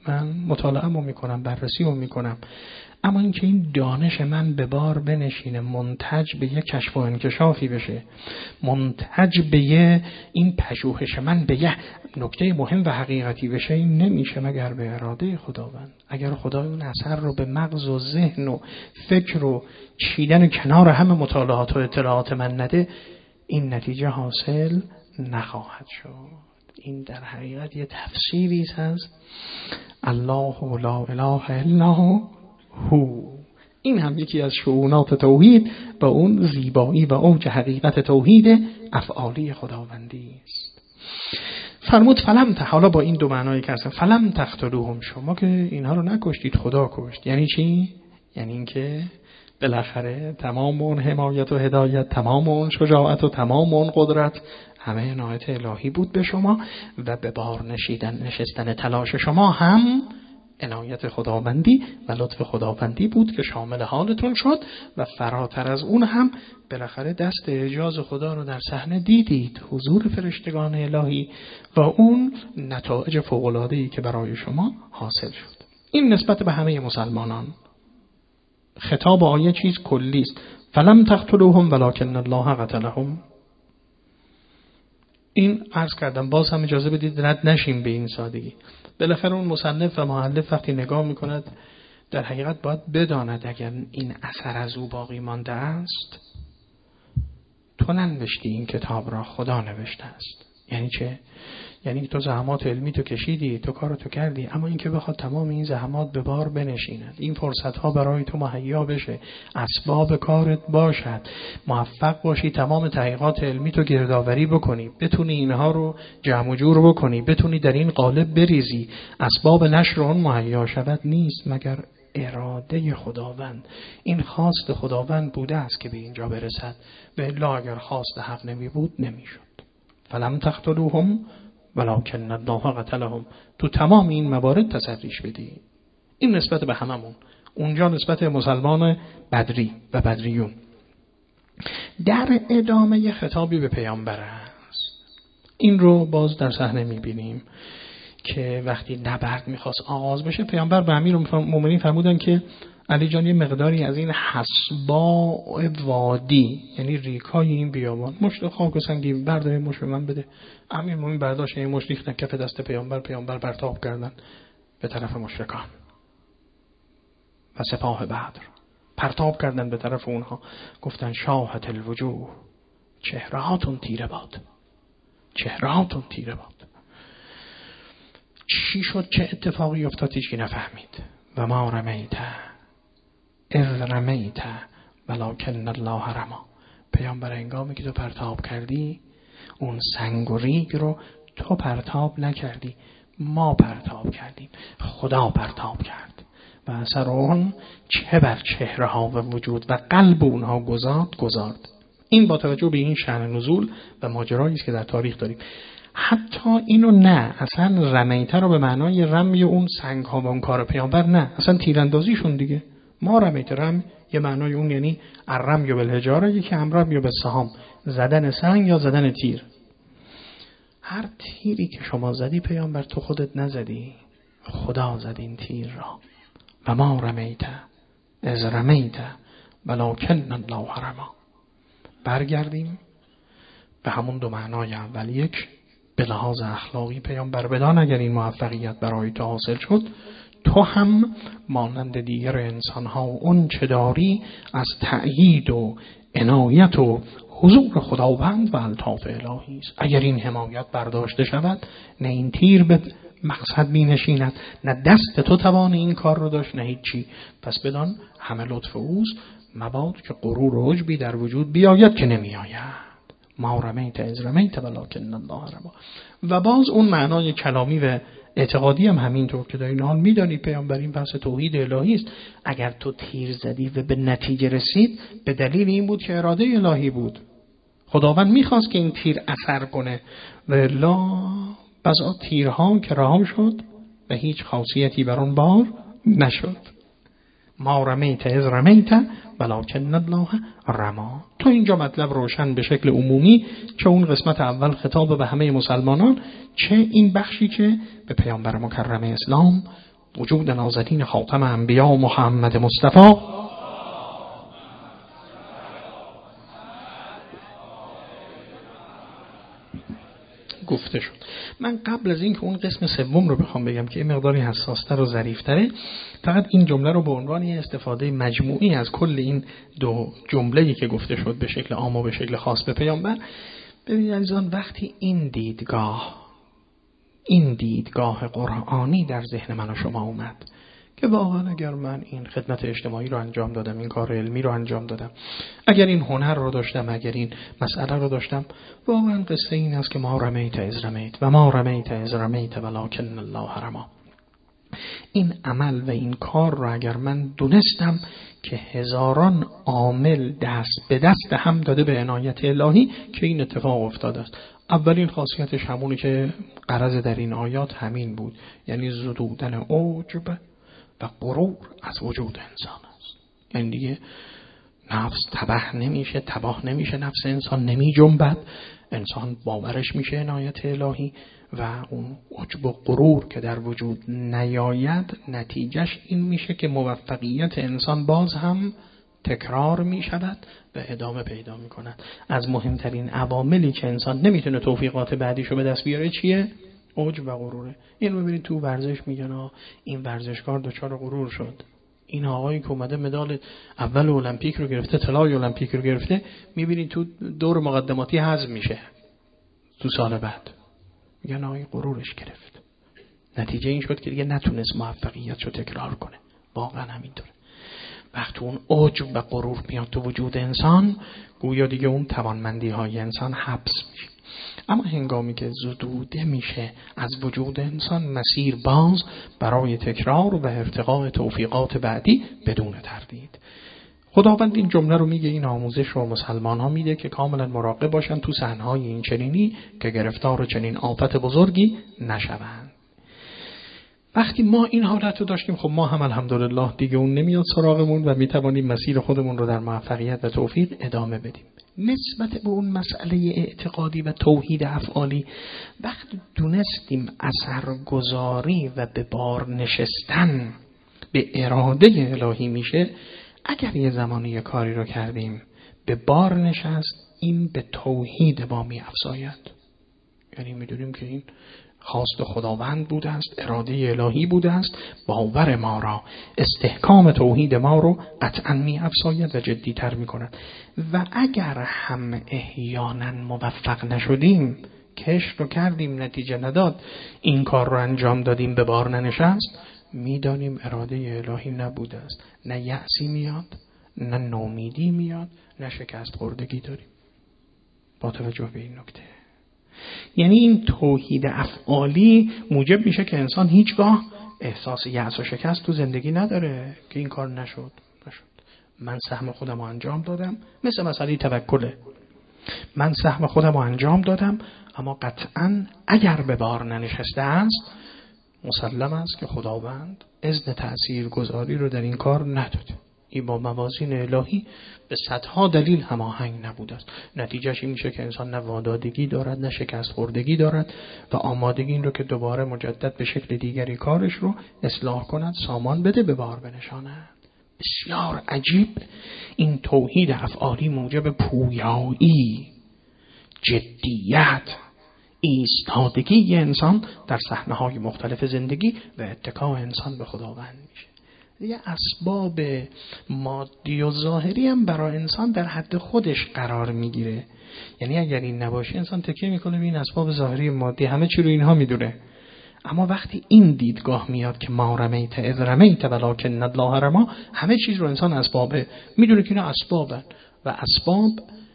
من مطالعه‌مو میکنم، بررسیمو میکنم، اما اینکه این دانش من به بار بنشینه، منتج به یک کشف و انکشافی بشه، منتج به این پژوهش من به یک نکته مهم و حقیقتی بشه، این نمیشه مگر به اراده خداوند. اگر خدا اون اثر رو به مغز و ذهن و فکر و چیدن کنار همه مطالعات و اطلاعات من نده، این نتیجه حاصل نخواهد شد. این در حقیقت یه تفسیری هست، الله لا اله الا هو. این هم یکی از شؤونات توحید و اون زیبایی و اوج حقیقت توحید افعالی خداوندی است. فرمود حالا با این دو معنایی که هستن، فلم تقتلوهم، شما که اینها رو نکشتید، خدا کشت. یعنی چی؟ یعنی اینکه بالاخره تمام اون حمایت و هدایت، تمام اون شجاعت و تمام اون قدرت همه عنایت الهی بود به شما و به بار نشستن تلاش شما هم عنایت خداوندی و لطف خداوندی بود که شامل حالتون شد و فراتر از اون هم بالاخره دست اعجاز خدا رو در صحنه دیدید، حضور فرشتگان الهی و اون نتایج فوق‌العاده‌ای که برای شما حاصل شد. این نسبت به همه مسلمانان. خطاب آیه چیز کلی است. فلم تقتلوهم ولکن الله قتلهم. این عرض کردم، باز هم اجازه بدید رد نشیم به این سادگی. بالاخره اون مصنف و مؤلف وقتی نگاه میکند در حقیقت باید بداند اگر این اثر از او باقی مانده است، تو ننوشتی این کتاب را، خدا نوشته است. یعنی چه؟ یعنی تو زحمات علمی تو کشیدی، تو کارتو کردی، اما اینکه بخواد تمام این زحمات به بار بنشیند، این فرصت ها برای تو مهیا بشه، اسباب کارت باشد، موفق باشی تمام تحقیقات علمی تو گردآوری بکنی، بتونی اینها رو جمع و جور بکنی، بتونی در این قالب بریزی، اسباب نشر اون مهیا شود، نیست مگر اراده خداوند. این خواست خداوند بوده است که به اینجا برسد، و الا اگر خواست حق نمی بود نمیشد. فلم تقتلوهم ولکن الله قتلهم. تو تمام این موارد تصریش بدی. این نسبت به هممون. اونجا نسبت مسلمان بدری و بدریون. در ادامه خطابی به پیامبر است. این رو باز در صحنه میبینیم که وقتی نبرد میخواست آغاز بشه، پیامبر به امیرالمومنین فرمودن که علی جان یه مقداری از این حصباء وادی، یعنی ریکای این بیابان، مشت خاک و سنگی بردار، مشت به من بده. امیرالمومنین برداشت این مشت ریختن کف دست پیامبر پرتاب کردن به طرف مشرکان و سپاه بدر، پرتاب کردن به طرف اونها، گفتن شاهت الوجوه، چهرهاتون تیره باد، چهرهاتون تیره باد. چی شد؟ چه اتفاقی افتاد؟ هیچکی نفهمید. و ما رمیت اذ رمیت ولکن الله رما. پیامبر هنگامی که تو پرتاب کردی، اون سنگ و ریگ رو تو پرتاب نکردی، ما پرتاب کردیم، خدا پرتاب کرد و اثر اون چه بر چهره ها و وجود و قلب اونها گذارد. این با توجه به این شأن نزول و ماجرایی است که در تاریخ داریم. حتی اینو نه، اصلا رمیته رو به معنای رمی اون سنگ ها و اون کار پیامبر نه، اصلا تیراندازیشون دیگه. ما رمیت، رم یه معنای اون یعنی الرمی بالحجاره، یکی الرمی بالسهام، زدن سنگ یا زدن تیر. هر تیری که شما زدی پیامبر تو خودت نزدی، خدا زد این تیر را. و ما رمیت اذ رمیت ولکن الله رما. برگردیم به همون دو معنای اول. یک، به لحاظ اخلاقی پیامبر بدان اگر این موفقیت برای تو حاصل شد، تو هم مانند دیگر انسان‌ها اون چه داری از تأیید و عنایت و حضور خداوند و الطاف الهی است. اگر این حمایت برداشته شود، نه این تیر به مقصد بینشیند، نه دست تو توان این کار رو داشت، نه هیچی. پس بدان همه لطف اوست، مباد که غرور و عجبی در وجود بیاید که نمیآید. ما رمیت اذ رمیت ولکن الله رما. و باز اون معنای کلامی و اعتقادی هم همینطور که در این حال میدانی پیامبر، این بحث توحید الهی است. اگر تو تیر زدی و به نتیجه رسید، به دلیل این بود که اراده الهی بود، خداوند میخواست که این تیر اثر کنه. و الا بعضا تیرها که رها شد و هیچ خاصیتی بر اون بار نشد. ما رمیت اذ رمیت ولکن الله رما. تو اینجا مطلب روشن به شکل عمومی، چه اون قسمت اول خطاب به همه مسلمانان، چه این بخشی که به پیامبر مکرم اسلام وجود نازنین خاتم انبیا محمد مصطفی گفته شد. من قبل از اینکه اون قسم سوم رو بخوام بگم که این مقداری حساس‌تر و ظریف‌تره، فقط این جمله رو به عنوان یه استفاده مجموعی از کل این دو جمله‌ای که گفته شد به شکل عام و به شکل خاص به پیامبر، ببینید عزیزان، وقتی این دیدگاه قرآنی در ذهن من و شما اومد که واقعا اگر من این خدمت اجتماعی رو انجام دادم، این کار علمی رو انجام دادم، اگر این هنر رو داشتم، اگر این مسئله رو داشتم، واقعا قصه این است که ما رمیت از رمیت و ما رمیت از رمیت ولکن الله رمی. این عمل و این کار رو اگر من دونستم که هزاران عامل دست به دست هم داده به عنایت الهی که این اتفاق افتاده است. اولین خاصیتش همونی که غرض در این آیات همین بود، یعنی زدودن عجب و غرور از وجود انسان است. یعنی دیگه نفس تباه نمیشه، نفس انسان نمی جنبد، انسان باورش میشه عنایت الهی و اون عجب و غرور که در وجود نیاید، نتیجهش این میشه که موفقیت انسان باز هم تکرار می شود و ادامه پیدا می کند. از مهمترین عواملی که انسان نمیتونه توفیقات بعدیشو به دست بیاره چیه؟ عجب و غروره. این رو ببینید تو ورزش میگن این ورزشکار دچار غرور شد. این آقایی که اومده مدال اول المپیک رو گرفته، طلای المپیک رو گرفته، میبینید تو دور مقدماتی حذف میشه تو سال بعد. میگن آقای غرورش گرفت. نتیجه این شد که دیگه نتونست موفقیتشو تکرار کنه. واقعا همینطوره. وقتی اون عجب و غرور میاد تو وجود انسان، گویا دیگه اون توانمندی های انسان حبس میشه. اما هنگامی که زدوده میشه از وجود انسان، مسیر باز برای تکرار و ارتقاء توفیقات بعدی بدون تردید. خداوند این جمله رو میگه، این آموزش رو مسلمان ها میده که کاملا مراقب باشن تو صحنه‌های این چنینی که گرفتار چنین آفت بزرگی نشوند. وقتی ما این حالت رو داشتیم، خب ما هم الحمدلله دیگه اون نمیاد سراغمون و میتوانیم مسیر خودمون رو در موفقیت و توفیق ادامه بدیم. نسبت به اون مسئله اعتقادی و توحید افعالی، وقتی دونستیم اثرگذاری و به بار نشستن به اراده الهی میشه، اگر یه زمانی یه کاری رو کردیم به بار نشست، این به توحید ما می‌افزاید. یعنی میدونیم که این خواست خداوند بوده است، اراده الهی بوده است، باور ما را، استحکام توحید ما رو قطعاً می‌افزاید و جدی‌تر می‌کند. و اگر هم احیانا موفق نشدیم، کش رو کردیم نتیجه نداد، این کار رو انجام دادیم به بار ننشست، میدانیم اراده الهی نبوده است. نه یأسی میاد، نه نومیدی میاد، نه شکست خوردگی داریم. با توجه به این نکته، یعنی این توحید افعالی موجب میشه که انسان هیچگاه احساس یأس و شکست تو زندگی نداره که این کار نشد. من سهم خودم رو انجام دادم، مثل مسئله توکله، من سهم خودم رو انجام دادم، اما قطعاً اگر به بار ننشسته است، مسلم است که خداوند اذن تأثیر گذاری رو در این کار نداده. این با موازین الهی به صدها دلیل هماهنگ نبوده است. نتیجهش این میشه که انسان نه وادادگی دارد، نه شکست خوردگی دارد و آمادگی این رو که دوباره مجدد به شکل دیگری کارش رو اصلاح کند، سامان بده، به بار بنشاند. بسیار عجیب. این توحید افعالی موجب پویایی، جدیت، ایستادگی انسان در صحنه‌های مختلف زندگی و اتکای انسان به خداوند میشه. یه اسباب مادی و ظاهری هم برای انسان در حد خودش قرار میگیره. یعنی اگر این نباشه، انسان تکیه میکنه به این اسباب ظاهری مادی، همه چی رو اینها میدونه. اما وقتی این دیدگاه میاد که ما رمیت اذ رمیت ولکن الله رمی، همه چیز رو انسان اسبابه میدونه که اینا اسبابن و اسباب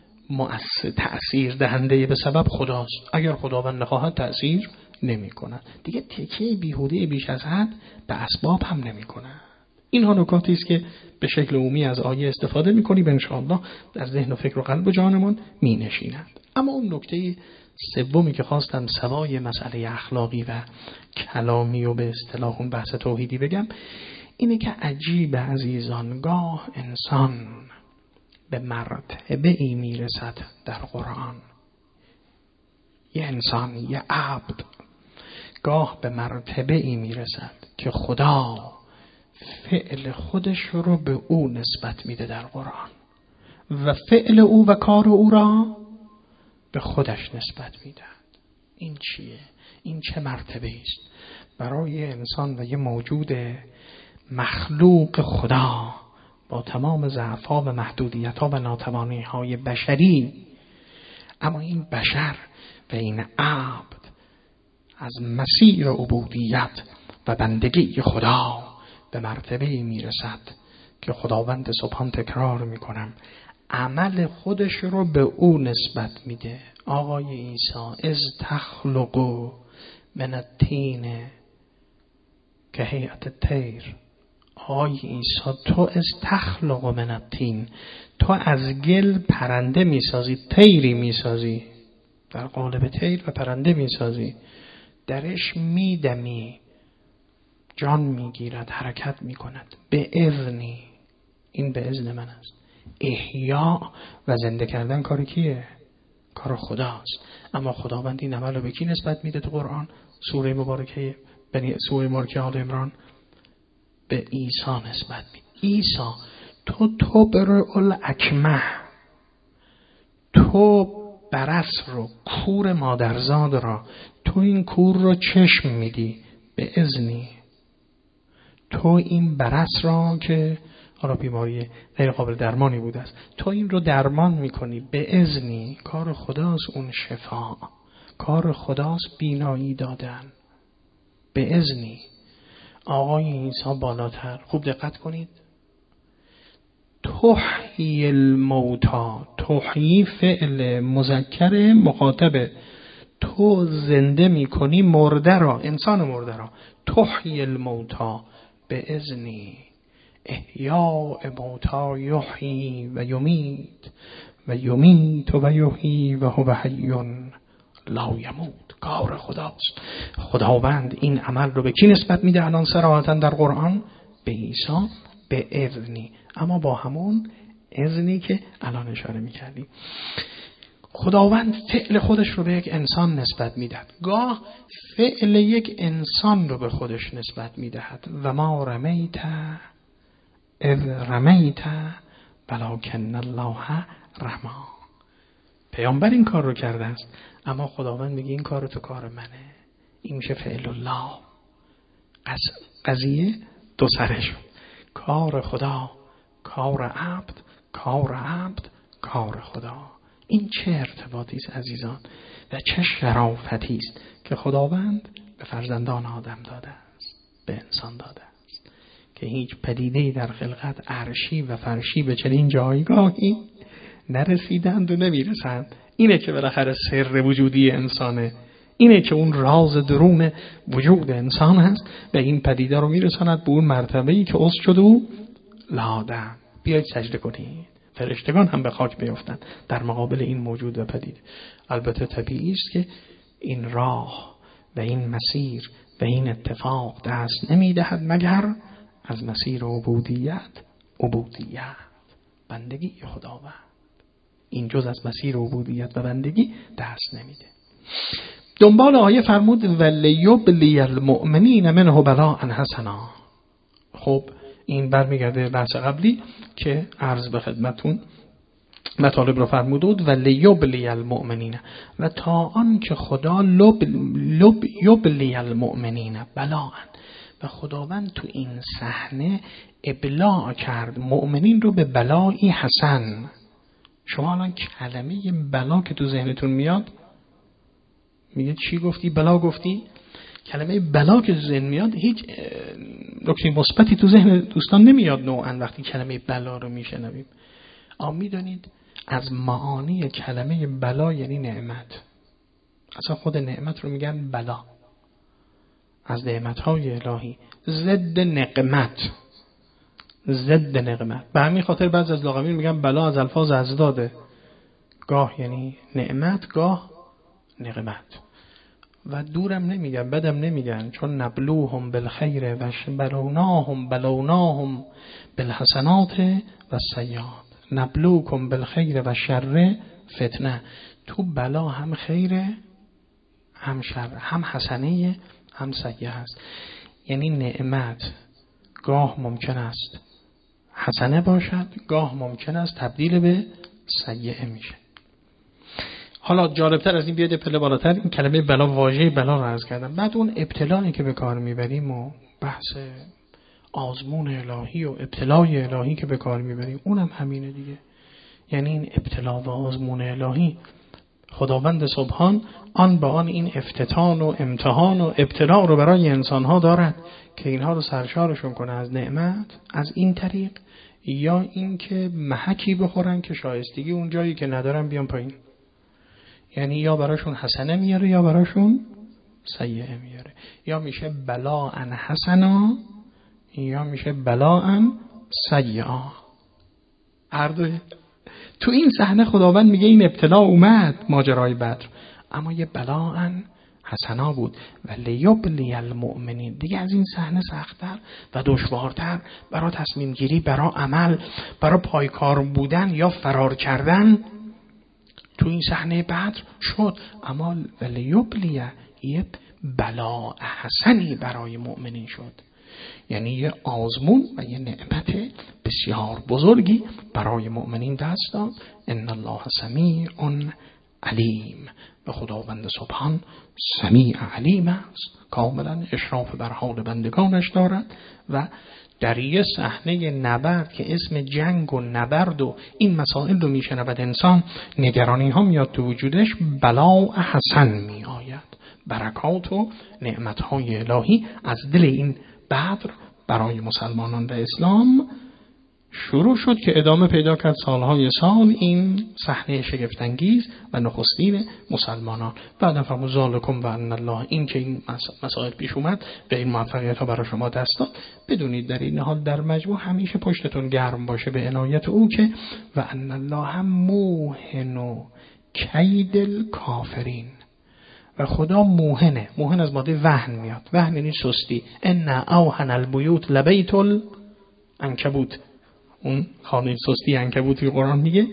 تأثیر دهنده به سبب خداست. اگر خداوند نخواهد تأثیر نمی کند. دیگه تکیه بیهوده بیش از حد به اسباب هم نمی کند. اینها نکاتی است که به شکل عمومی از آیه استفاده می‌کنیم، ان شاءالله در ذهن و فکر و قلب و جانمون می‌نشیند. اما اون نکته سومی که خواستم سوای مسئله اخلاقی و کلامی و به اصطلاح اون بحث توحیدی بگم، اینه که عجیب عزیزان، گاه انسان به مرتبه ای میرسد در قرآن، یه انسان، یه عبد گاه به مرتبه ای میرسد که خدا فعل خودش رو به او نسبت میده در قرآن و فعل او و کار او را به خودش نسبت میده. این چیه؟ این چه مرتبه است برای انسان و یه موجود مخلوق خدا با تمام ضعف‌ها و محدودیت‌ها و ناتوانی‌های بشری، اما این بشر و این عبد از مسیر عبودیت و بندگی خدا به مرتبه میرسد که خداوند سبحان، تکرار میکنم، عمل خودش رو به او نسبت میده. آقای عیسی از تخلقو من الطین که هیئت الطیر، آقای عیسی تو از تخلق من الطین، تو از گل پرنده میسازی، طیری میسازی، در قالب طیر و پرنده میسازی، درش میدمی، جان میگیرد، حرکت میکند به اذنی. این به اذن من است. احیا و زنده کردن کار کیه؟ کار خداست. اما خداوند این عمل رو به کی نسبت میده تو قرآن؟ سوره مبارکه آل عمران به عیسی نسبت میده. عیسی تو برئ الاکمه، تو برص رو، کور مادرزاد را، تو این کور رو چشم میدی به اذنی. تو این برص را که حالا بیماری غیر قابل درمانی بوده است، تو این رو درمان میکنی به اذنی. کار خداست اون شفا، کار خداست بینایی دادن به اذنی. آقای عیسی بالاتر، خوب دقت کنید، تحیی الموتا، تحیی فعل مذکر مخاطبه، تو زنده میکنی مرده را، انسان مرده را. تحیی الموتا به اذنی، احیاء موتا یحیی و یمیت و یمیت و یحیی و هو حی لا یموت. کار خداست. خداوند این عمل رو به کی نسبت میده الان صراحتا در قرآن؟ به عیسی به اذنی، اما با همون اذنی که الان اشاره میکردیم. خداوند فعل خودش رو به یک انسان نسبت میدهد، گاه فعل یک انسان رو به خودش نسبت میدهد. و ما رمیت اذ رمیت ولکن الله رما. پیامبر این کار رو کرده است، اما خداوند میگه این کار تو کار منه. این میشه فعل الله. قضیه دو سره شد. کار خدا، کار عبد، کار عبد، کار خدا. این چه ارتباطی است عزیزان و چه شرافتی است که خداوند به فرزندان آدم داده است، به انسان داده است که هیچ پدیده‌ای در خلقت عرشی و فرشی به چنین جایگاهی نرسیدند و نمیرسند. اینه که بالاخره سر وجودی انسانه، اینه که اون راز درون وجود انسان هست و این پدیده رو میرساند به اون مرتبه‌ای که اسجد او لآدم، بیاید سجده کنید. فرشتگان هم به خاک بیفتند در مقابل این موجود و پدیده. البته طبیعی است که این راه و این مسیر و این اتفاق دست نمیدهد مگر از مسیر عبودیت، بندگی خداوند. این جز از مسیر عبودیت و بندگی دست نمیده. دنبال آیه فرمود ولیبلی المؤمنین منه بلاء حسنا. خب این برمیگرده بحث قبلی که عرض به خدمتون مطالب رو فرمود ولیبلی المؤمنین، و تا آن که خدا یبلی المؤمنین بلاء، و خداوند تو این صحنه ابلاع کرد مؤمنین رو به بلایی حسن. شما الان کلمه بلا که تو ذهنتون میاد، میگه چی گفتی؟ بلا گفتی؟ کلمه بلا که تو ذهن میاد هیچ نکته مثبتی تو ذهن دوستان نمیاد نوعا وقتی کلمه بلا رو میشنویم. میدونید از معانی کلمه بلا یعنی نعمت. اصلا خود نعمت رو میگن بلا، از نعمت‌های الهی، ضد نقمت. به همین خاطر بعضی از لغویین میگن بلا از الفاظ ازداده، گاه یعنی نعمت گاه نقمت. و دورم نمیگن، بدم نمیگن، چون نبلوهم بالخیر و بلوناهم بالحسنات و السیئات. نبلوکم بالخیر و شر فتنه. تو بلا هم خیره هم شر، هم حسنه هم سیئه است. یعنی نعمت گاه ممکن است حسنه باشد، گاه ممکن است تبدیل به سیئه میشه. حالا جالبتر از این بیاد پله بالاتر، این کلمه بلا، واژه بلا رو عرض کردم. بعد اون ابتلایی که به کار میبریم و بحث آزمون الهی و ابتلای الهی که به کار میبریم اونم همینه دیگه. یعنی این ابتلا و آزمون الهی خداوند سبحان آن به آن این افتتان و امتحان و ابتلا رو برای انسانها دارد که اینها رو سرشارشون کنه از نعمت از این طریق، یا این که محکی بخورن که شایستگی اون جایی که ندارن بیان پایین. یعنی یا براشون حسنه میاره یا براشون سیئه میاره، یا میشه بلا ان حسنا یا میشه بلا ان سیئه. هر دوی تو این صحنه خداوند میگه این ابتلا اومد، ماجرای بدر، اما یه بلا ان حسنا بود و لیبلی المؤمنین. دیگه از این صحنه سخت‌تر و دشوارتر برای تصمیم گیری، برای عمل، برای پایکار بودن یا فرار کردن تو این صحنه بدر شد. اما ولیبلی یه بلا حسنی برای مؤمنین شد، یعنی یه آزمون و یه نعمت بسیار بزرگی برای مؤمنین دست داد. ان الله سمیع علیم، و خداوند سبحان سمیع علیم است، کاملا اشراف بر حال بندگانش دارد. و در یه صحنه نبرد که اسم جنگ و نبرد و این مسائل رو میشنود انسان، نگرانی ها میاد تو وجودش، بلا حسن می آید، برکات و نعمت های الهی از دل این بدر برای مسلمانان و اسلام شروع شد که ادامه پیدا کرد سالهای سال این صحنه شگفت‌انگیز و نخستین مسلمانان. بعد فرمود ذالکم و ان الله، این که این مسائل پیش اومد به این موفقیت ها برای شما دست داد، بدونید در این حال در مجموع همیشه پشتتون گرم باشه به عنایت او که و ان الله هم موهن کید الکافرین، و خدا موهنه. موهن از ماده وهن میاد، وهن یعنی سستی. ان اوهن البیوت لبیت العنکبوت، اون خانه سستی عنکبوتی قرآن میگه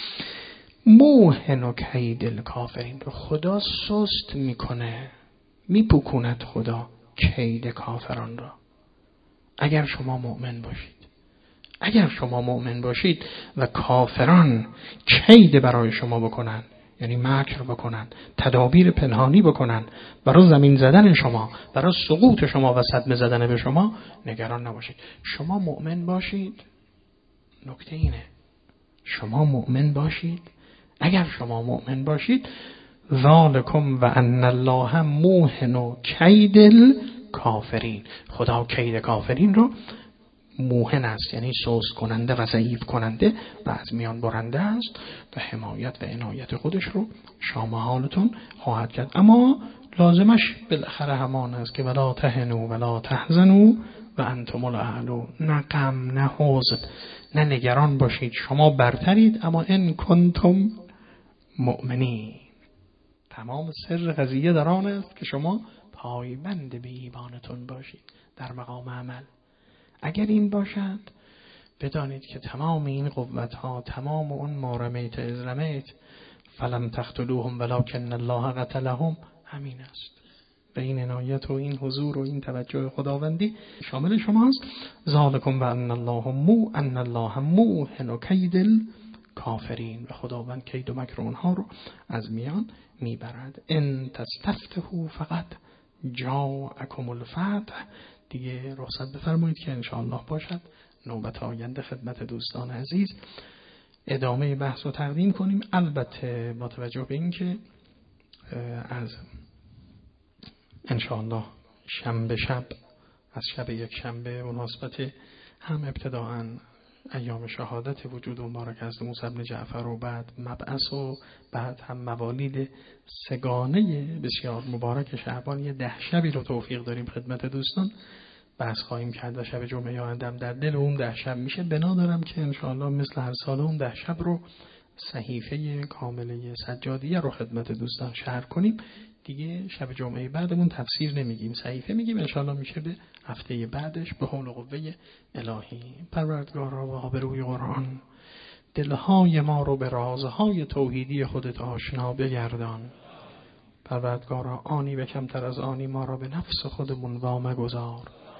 موهن و کید الکافرین رو خدا سست میکنه، میپوکوند خدا کید کافران را. اگر شما مؤمن باشید، اگر شما مؤمن باشید و کافران کید برای شما بکنن، یعنی مکر بکنن، تدابیر پنهانی بکنن برای زمین زدن شما، برای سقوط شما و صدمه زدن به شما، نگران نباشید. شما مؤمن باشید. نکته اینه، شما مؤمن باشید. اگر شما مؤمن باشید، ذالکم و ان الله موهن کید الکافرین، خدا کید کافرین رو موهن است، یعنی سوس کننده و ضعیف کننده و از میان برنده است و حمایت و عنایت خودش رو شامل حالتون خواهد کرد. اما لازمش بالاخره همان است که ولا تهنوا ولا تحزنوا و انتم الاعلون. نه غم، نه حزن، نه نگران باشید، شما برترید، اما ان کنتم مؤمنین. تمام سر قضیه در آن است که شما پایبند به ایمانتون باشید در مقام عمل. اگر این باشد، بدانید که تمام این قوت ها، تمام اون ما رمیت اذ رمیت فلم تقتلوهم ولکن الله قتلهم، همین است. و این عنایت و این حضور و این توجه خداوندی شامل شماست. ذالکم و ان الله موهن کید الکافرین، و خداوند کید و مکر اونها رو از میان میبرد. ان تستفتحوا فقط جاءکم الفتح. دیگه رخصت بفرمایید که انشاءالله باشد نوبت آینده خدمت دوستان عزیز ادامه بحث رو تقدیم کنیم. البته با توجه به این که از انشاءالله شنبه شب، از شب یک شنبه مناسبت هم ابتداءً ایام شهادت وجود مبارک حضرت موسی بن جعفر و بعد مبعث و بعد هم موالید سگانه بسیار مبارک شعبان، یه 10 شبی رو توفیق داریم خدمت دوستان بحث خواهیم کرد و شب جمعه آیندهم در دل اون 10 شب میشه. بنا دارم که انشاءالله مثل هر سال اون 10 شب رو صحیفه کامله سجادیه رو خدمت دوستان شرح کنیم. دیگه شب جمعه بعدمون تفسیر نمیگیم، صحیفه میگیم. انشاءالله میشه به هفته بعدش به حول و قوه الهی. پروردگارا و آبروی قرآن دلهای ما رو به رازهای توحیدی خودت آشنا بگردان. پروردگارا آنی به کمتر از آنی ما را به نفس خودمون وامه گذار.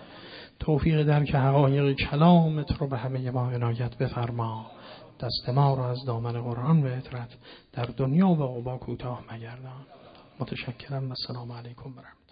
توفیق درک حقایق کلامت رو به همه ما عنایت بفرما. دست ما رو از دامن قرآن و عطرت در دنیا و عقبی کوتاه مگردان. متشکرم و السلام علیکم و رحمت الله.